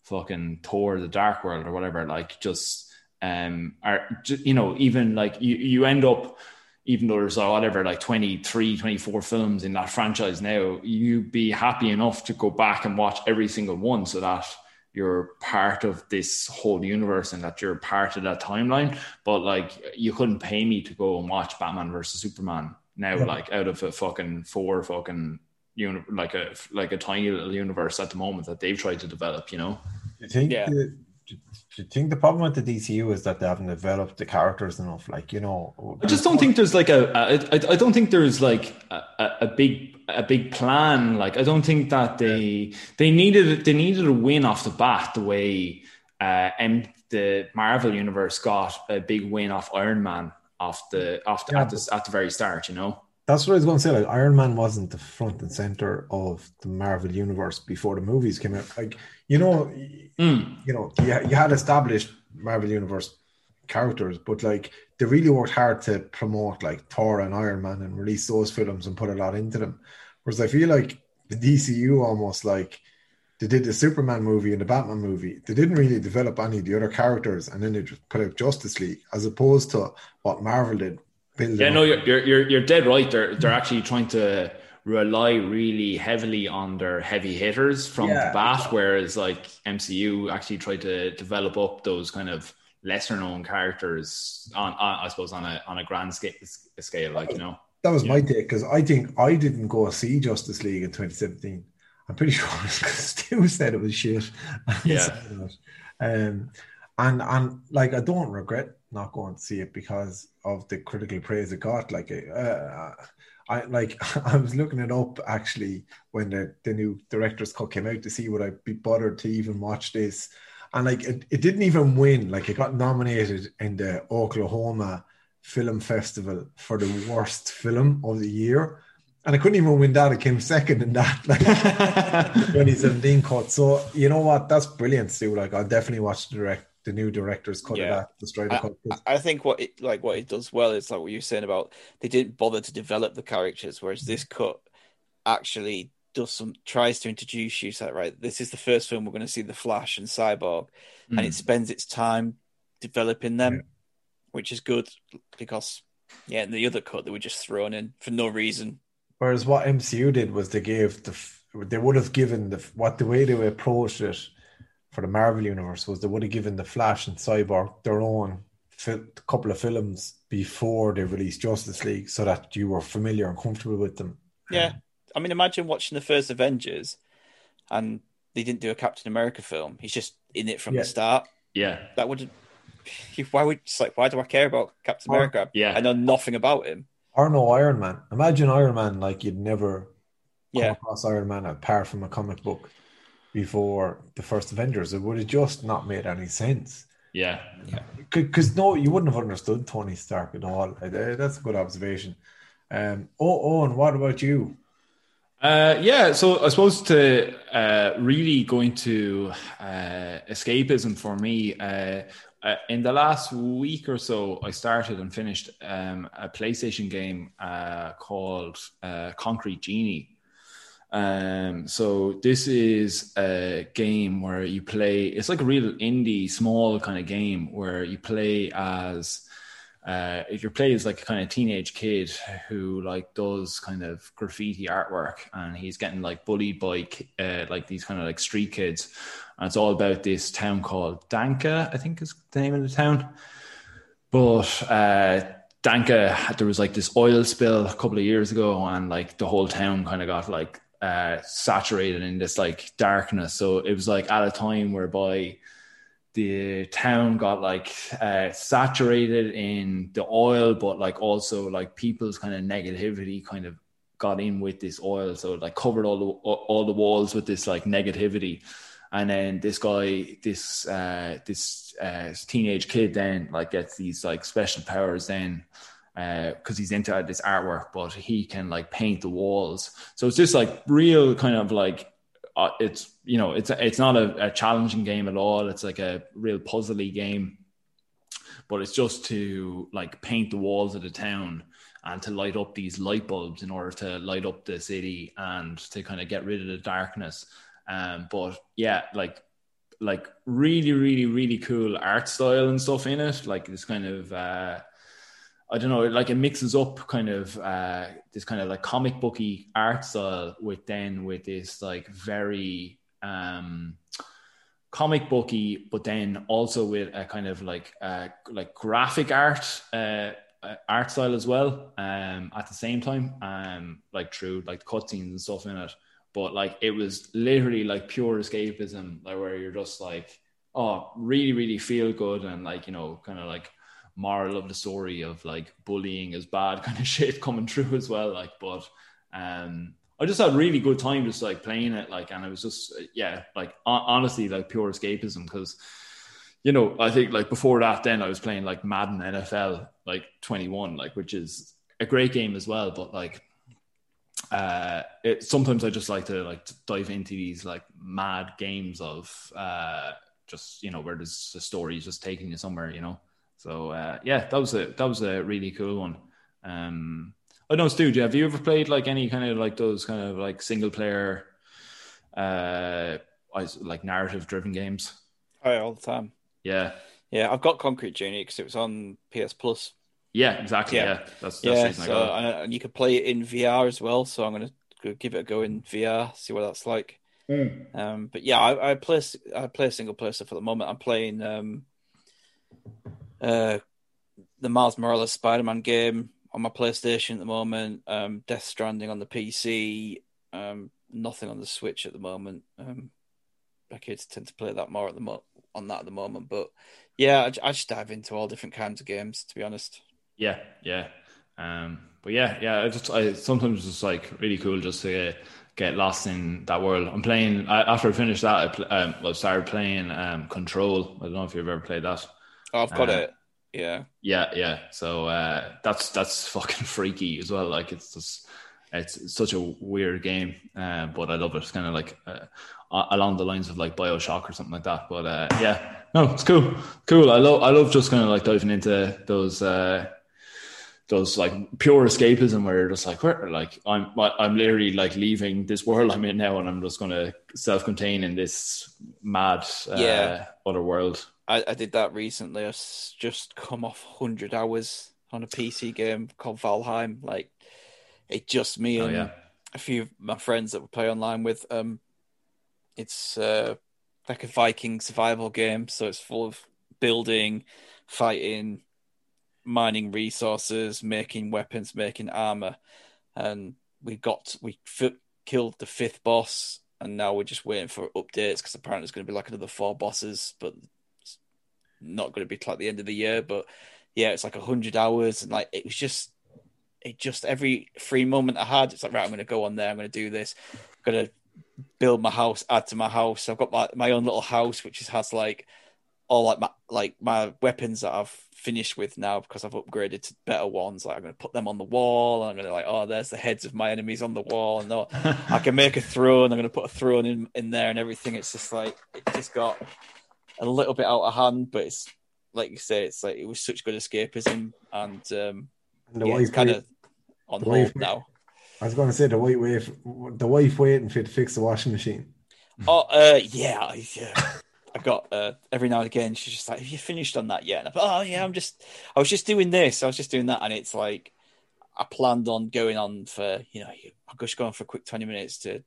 fucking Thor: The Dark World or whatever, like just um are you know, even like you you end up, even though there's uh, whatever like twenty-three, twenty-four films in that franchise now, you'd be happy enough to go back and watch every single one so that you're part of this whole universe and that you're part of that timeline. But like, you couldn't pay me to go and watch Batman versus Superman now, yeah. like out of a fucking four fucking uni- like a like a tiny little universe at the moment that they've tried to develop, you know. Do you think? Yeah. The, do you think the problem with the D C U is that they haven't developed the characters enough? Like, you know, I just don't think there's like a. a I, I don't think there's like a, a big a big plan. Like, I don't think that they they needed they needed a win off the bat the way uh, and the Marvel universe got a big win off Iron Man off the off the, yeah, at the at the very start. You know. That's what I was going to say. Like, Iron Man wasn't the front and center of the Marvel universe before the movies came out. Like, you know, mm. you know, you, you had established Marvel universe characters, but like they really worked hard to promote like Thor and Iron Man and release those films and put a lot into them. Whereas I feel like the D C U almost like they did the Superman movie and the Batman movie. They didn't really develop any of the other characters, and then they just put out Justice League, as opposed to what Marvel did. Yeah, no, you're you're you're dead right. They're they're actually trying to rely really heavily on their heavy hitters from yeah, the bat, exactly. whereas like M C U actually tried to develop up those kind of lesser known characters on, on I suppose on a on a grand scale, scale like, you know. That was yeah. my take, because I think I didn't go see Justice League in twenty seventeen. I'm pretty sure because Stu said it was shit. Yeah. um, and and like I don't regret not going to see it because of the critical praise it got. Like, uh, I like I was looking it up actually when the, the new director's cut came out to see would I be bothered to even watch this, and like it, it didn't even win. Like, it got nominated in the Oklahoma Film Festival for the worst film of the year, and I couldn't even win that. It came second in that, like twenty seventeen cut. So you know what? That's brilliant, Stu. Like, I'll definitely watch the direct. The new director's cut yeah. of that, the Strider I, cut. I think what it like what it does well is like what you're saying about they didn't bother to develop the characters, whereas this cut actually does some tries to introduce you. So right, this is the first film we're going to see the Flash and Cyborg, mm. and it spends its time developing them, yeah. which is good because yeah, in the other cut they were just thrown in for no reason. Whereas what M C U did was they gave the they would have given the what the way they approached it. For the Marvel universe was they would have given the Flash and Cyborg their own fi- couple of films before they released Justice League, so that you were familiar and comfortable with them. Yeah, I mean, imagine watching the first Avengers, and they didn't do a Captain America film. He's just in it from yeah. the start. Yeah, that would. Why would it's like? Why do I care about Captain or, America? Yeah, I know nothing about him. Or no Iron Man. Imagine Iron Man like you'd never come yeah. across Iron Man apart from a comic book. Before the first Avengers, it would have just not made any sense. Yeah, yeah. Because no, you wouldn't have understood Tony Stark at all. That's a good observation. Um, oh, Owen, what about you? Uh, yeah, so I suppose to uh, really go into uh, escapism for me, uh, uh, in the last week or so, I started and finished um, a PlayStation game uh, called uh, Concrete Genie. Um, so this is a game where you play, it's like a real indie, small kind of game where you play as, uh, if you play as like a kind of teenage kid who like does kind of graffiti artwork, and he's getting like bullied by uh, like these kind of like street kids. And it's all about this town called Danka, I think is the name of the town. But, uh, Danka, there was like this oil spill a couple of years ago, and like the whole town kind of got like uh saturated in this like darkness. So it was like at a time whereby the town got like uh saturated in the oil, but like also like people's kind of negativity kind of got in with this oil, so it like covered all the all the walls with this like negativity. And then this guy this uh this uh teenage kid then like gets these like special powers then because uh, he's into this artwork, but he can like paint the walls. So it's just like real kind of like uh, it's, you know, it's it's not a, a challenging game at all. It's like a real puzzly game, but it's just to like paint the walls of the town and to light up these light bulbs in order to light up the city and to kind of get rid of the darkness. Um, but yeah, like like really, really, really cool art style and stuff in it. Like this kind of, uh, I don't know, like it mixes up kind of uh, this kind of like comic booky art style with then with this like very um, comic booky, but then also with a kind of like uh, like graphic art uh, art style as well. Um, at the same time, um, like through like cutscenes and stuff in it. But like it was literally like pure escapism, like where you're just like, oh, really, really feel good and like, you know, kind of like moral of the story of like bullying is bad kind of shit coming through as well. Like, but um, I just had a really good time just like playing it, like, and it was just yeah, like honestly like pure escapism because, you know, I think like before that, then I was playing like Madden N F L like twenty-one, like which is a great game as well, but like. Uh, it, sometimes I just like to like to dive into these like mad games of uh, just, you know, where there's a story just taking you somewhere, you know. So uh, yeah, that was a that was a really cool one. Um, I don't know, Stu, have you ever played like any kind of like those kind of like single player, uh, like narrative driven games? Oh, yeah, all the time. Yeah, yeah. I've got Concrete Journey because it was on P S Plus. Yeah, exactly. Yeah, yeah. that's, that's yeah. So, and you can play it in V R as well. So I'm going to give it a go in V R, see what that's like. Mm. Um, but yeah, I, I play I play single player stuff at the moment. I'm playing um, uh, the Miles Morales Spider-Man game on my PlayStation at the moment. Um, Death Stranding on the P C. Um, nothing on the Switch at the moment. Um, my kids tend to play that more at the mo- on that at the moment. But yeah, I, I just dive into all different kinds of games, to be honest. Yeah, yeah. Um, but yeah, yeah, I just I sometimes it's just like really cool just to uh, get lost in that world. I'm playing I, after I finished that. I pl- um, I started playing um, Control. I don't know if you've ever played that. Oh, I've got uh, it. Yeah, yeah, yeah. So uh, that's that's fucking freaky as well. Like it's just it's such a weird game, uh, but I love it. It's kind of like uh, along the lines of like BioShock or something like that. But uh, yeah, no, it's cool, cool. I love I love just kind of like diving into those. Uh, Those like pure escapism where you're just like, where, like I'm, I'm literally like leaving this world I'm in now, and I'm just going to self-contain in this mad uh, yeah. other world. I, I did that recently. I just come off one hundred hours on a P C game called Valheim. Like it just me and oh, yeah. a few of my friends that we play online with. Um, it's uh, like a Viking survival game, so it's full of building, fighting, mining resources, making weapons, making armor, and we got we f- killed the fifth boss, and now we're just waiting for updates because apparently there's going to be like another four bosses, but it's not going to be like the end of the year. But yeah, it's like a hundred hours, and like it was just, it just every free moment I had, it's like right, I'm going to go on there, I'm going to do this, I'm going to build my house, add to my house. I've got my my own little house which is, has like all like my like my weapons that I've finished with now because I've upgraded to better ones. Like I'm going to put them on the wall, and I'm going to like, oh, there's the heads of my enemies on the wall, and oh, I can make a throne. I'm going to put a throne in, in there and everything. It's just like it just got a little bit out of hand, but it's like you say, it's like it was such good escapism, and um, and the yeah, it's kind of on hold now. I was going to say the wife wait, the wife waiting for you to fix the washing machine. Oh, uh, yeah, yeah. I got uh, every now and again. She's just like, "Have you finished on that yet?" And I'm like, "Oh yeah, I'm just. I was just doing this. I was just doing that." And it's like I planned on going on for you know, I'm just going for a quick twenty minutes to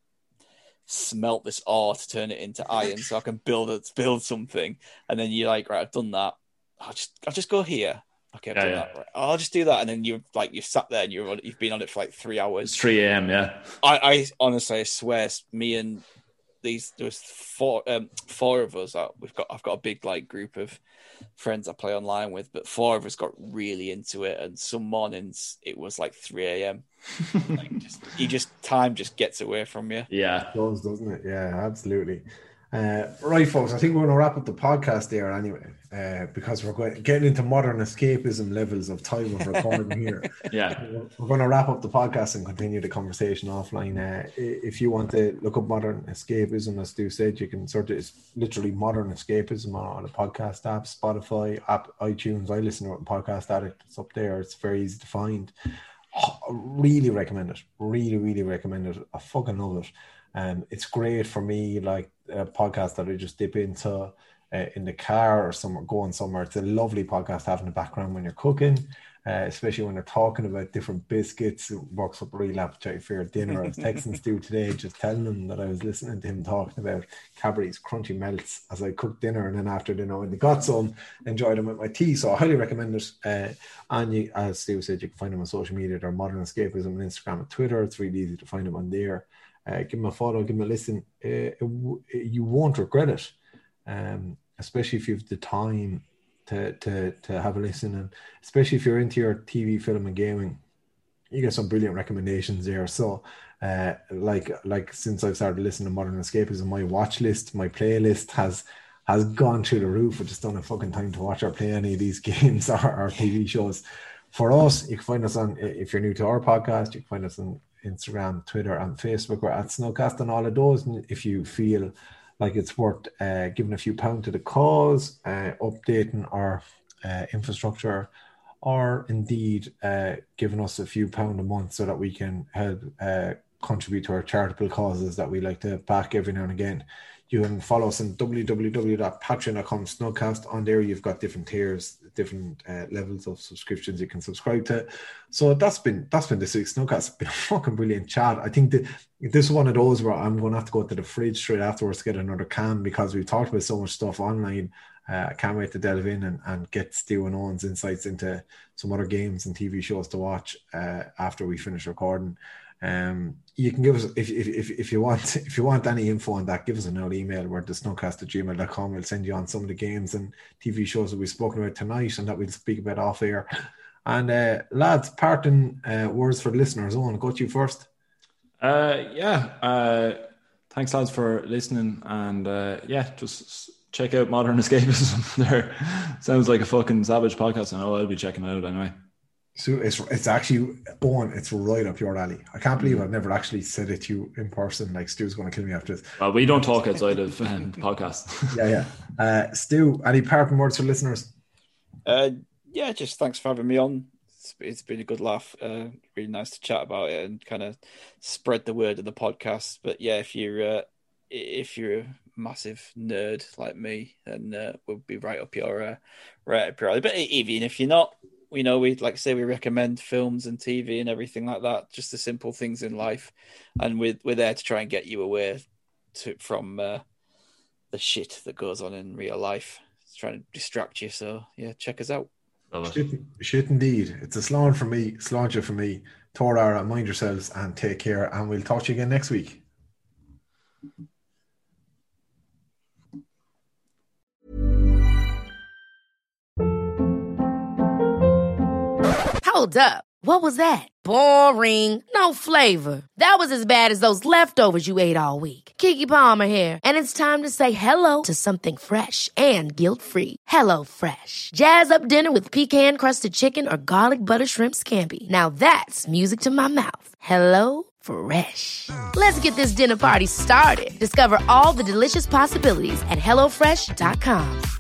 smelt this ore to turn it into iron, so I can build it, build something. And then you're like, "Right, I've done that. I'll just, I'll just go here." Okay, I've yeah, done yeah. that. Right. I'll just do that, and then you're like, you've sat there and you're you've been on it for like three hours. It's three a.m. Yeah. I, I honestly, I swear, me and these there was four um, four of us. That we've got. I've got a big like group of friends I play online with, but four of us got really into it. And some mornings it was like three a.m. like just, you just time just gets away from you. Yeah, it does, doesn't it? Yeah, absolutely. Uh, right, folks, I think we're going to wrap up the podcast there anyway, uh, because we're going, getting into modern escapism levels of time of recording here. Yeah. We're going to wrap up the podcast and continue the conversation offline. Uh, if you want to look up modern escapism, as Stu said, you can sort of, it's literally modern escapism on, on a podcast app, Spotify, app, iTunes. I listen to it on Podcast Addict. It's up there. It's very easy to find. Oh, really recommend it. Really, really recommend it. I fucking love it. Um, it's great for me, like a podcast that I just dip into uh, in the car or somewhere, going somewhere. It's a lovely podcast having the background when you're cooking, uh, especially when they're talking about different biscuits. It works up a real appetite for your dinner. I was texting Stu today, just telling him that I was listening to him talking about Cadbury's Crunchy Melts as I cooked dinner, and then after dinner when they got some, enjoyed them with my tea. So I highly recommend it. Uh, and you, as Stu said, you can find them on social media. They're Modern Escapism on Instagram and Twitter. It's really easy to find them on there. Uh, give them a follow, give them a listen. Uh, it, it, you won't regret it, um, especially if you have the time to, to, to have a listen, and especially if you're into your T V, film and gaming. You get some brilliant recommendations there. So uh, like like since I've started listening to Modern Escapism, my watch list, my playlist has has gone through the roof. I just don't have fucking time to watch or play any of these games or, or T V shows. For us, you can find us on, if you're new to our podcast, you can find us on Instagram, Twitter, and Facebook. We're at Snowcast and all of those. And if you feel like it's worth uh, giving a few pounds to the cause, uh, updating our uh, infrastructure, or indeed uh, giving us a few pounds a month so that we can help uh, contribute to our charitable causes that we like to back every now and again, you can follow us on w w w dot patreon dot com Snowcast. On there, you've got different tiers, different uh, levels of subscriptions you can subscribe to. So that's been that's been this week's Snowcast. It's been a fucking brilliant chat. I think that this is one of those where I'm going to have to go to the fridge straight afterwards to get another can, because we've talked about so much stuff online. Uh, I can't wait to delve in and, and get Stu and Owen's insights into some other games and T V shows to watch uh, after we finish recording. Um, you can give us, if, if if if you want if you want any info on that, give us an old email. We're at the snowcast at gmail dot com. We'll send you on some of the games and T V shows that we've spoken about tonight and that we'll speak about off air. And uh, lads, parting uh, words for the listeners. Owen, go to you first. Uh, yeah, uh, thanks lads for listening, and uh, yeah, just check out Modern Escapism. There sounds like a fucking savage podcast. I know I'll be checking it out anyway. So it's it's actually, Owen, it's right up your alley. I can't believe I've never actually said it to you in person. Like, Stu's going to kill me after this. Well, we don't talk outside of um, the podcast. yeah, yeah. Uh, Stu, any parting words for listeners? Uh, yeah, just thanks for having me on. It's, it's been a good laugh. Uh, really nice to chat about it and kind of spread the word of the podcast. But yeah, if you're uh, if you're a massive nerd like me, then uh, we'll be right up your uh, right up your alley. But even if you're not, you know, we like I say we recommend films and T V and everything like that, just the simple things in life, and we're we're there to try and get you away to from uh, the shit that goes on in real life. It's trying to distract you. So yeah, check us out. Shit, shit indeed. It's a slán for me, sláinte for me. Tóra, mind yourselves and take care, and we'll talk to you again next week. Hold up. What was that? Boring. No flavor. That was as bad as those leftovers you ate all week. Keke Palmer here. And it's time to say hello to something fresh and guilt-free. Hello Fresh. Jazz up dinner with pecan-crusted chicken or garlic butter shrimp scampi. Now that's music to my mouth. Hello Fresh. Let's get this dinner party started. Discover all the delicious possibilities at hello fresh dot com.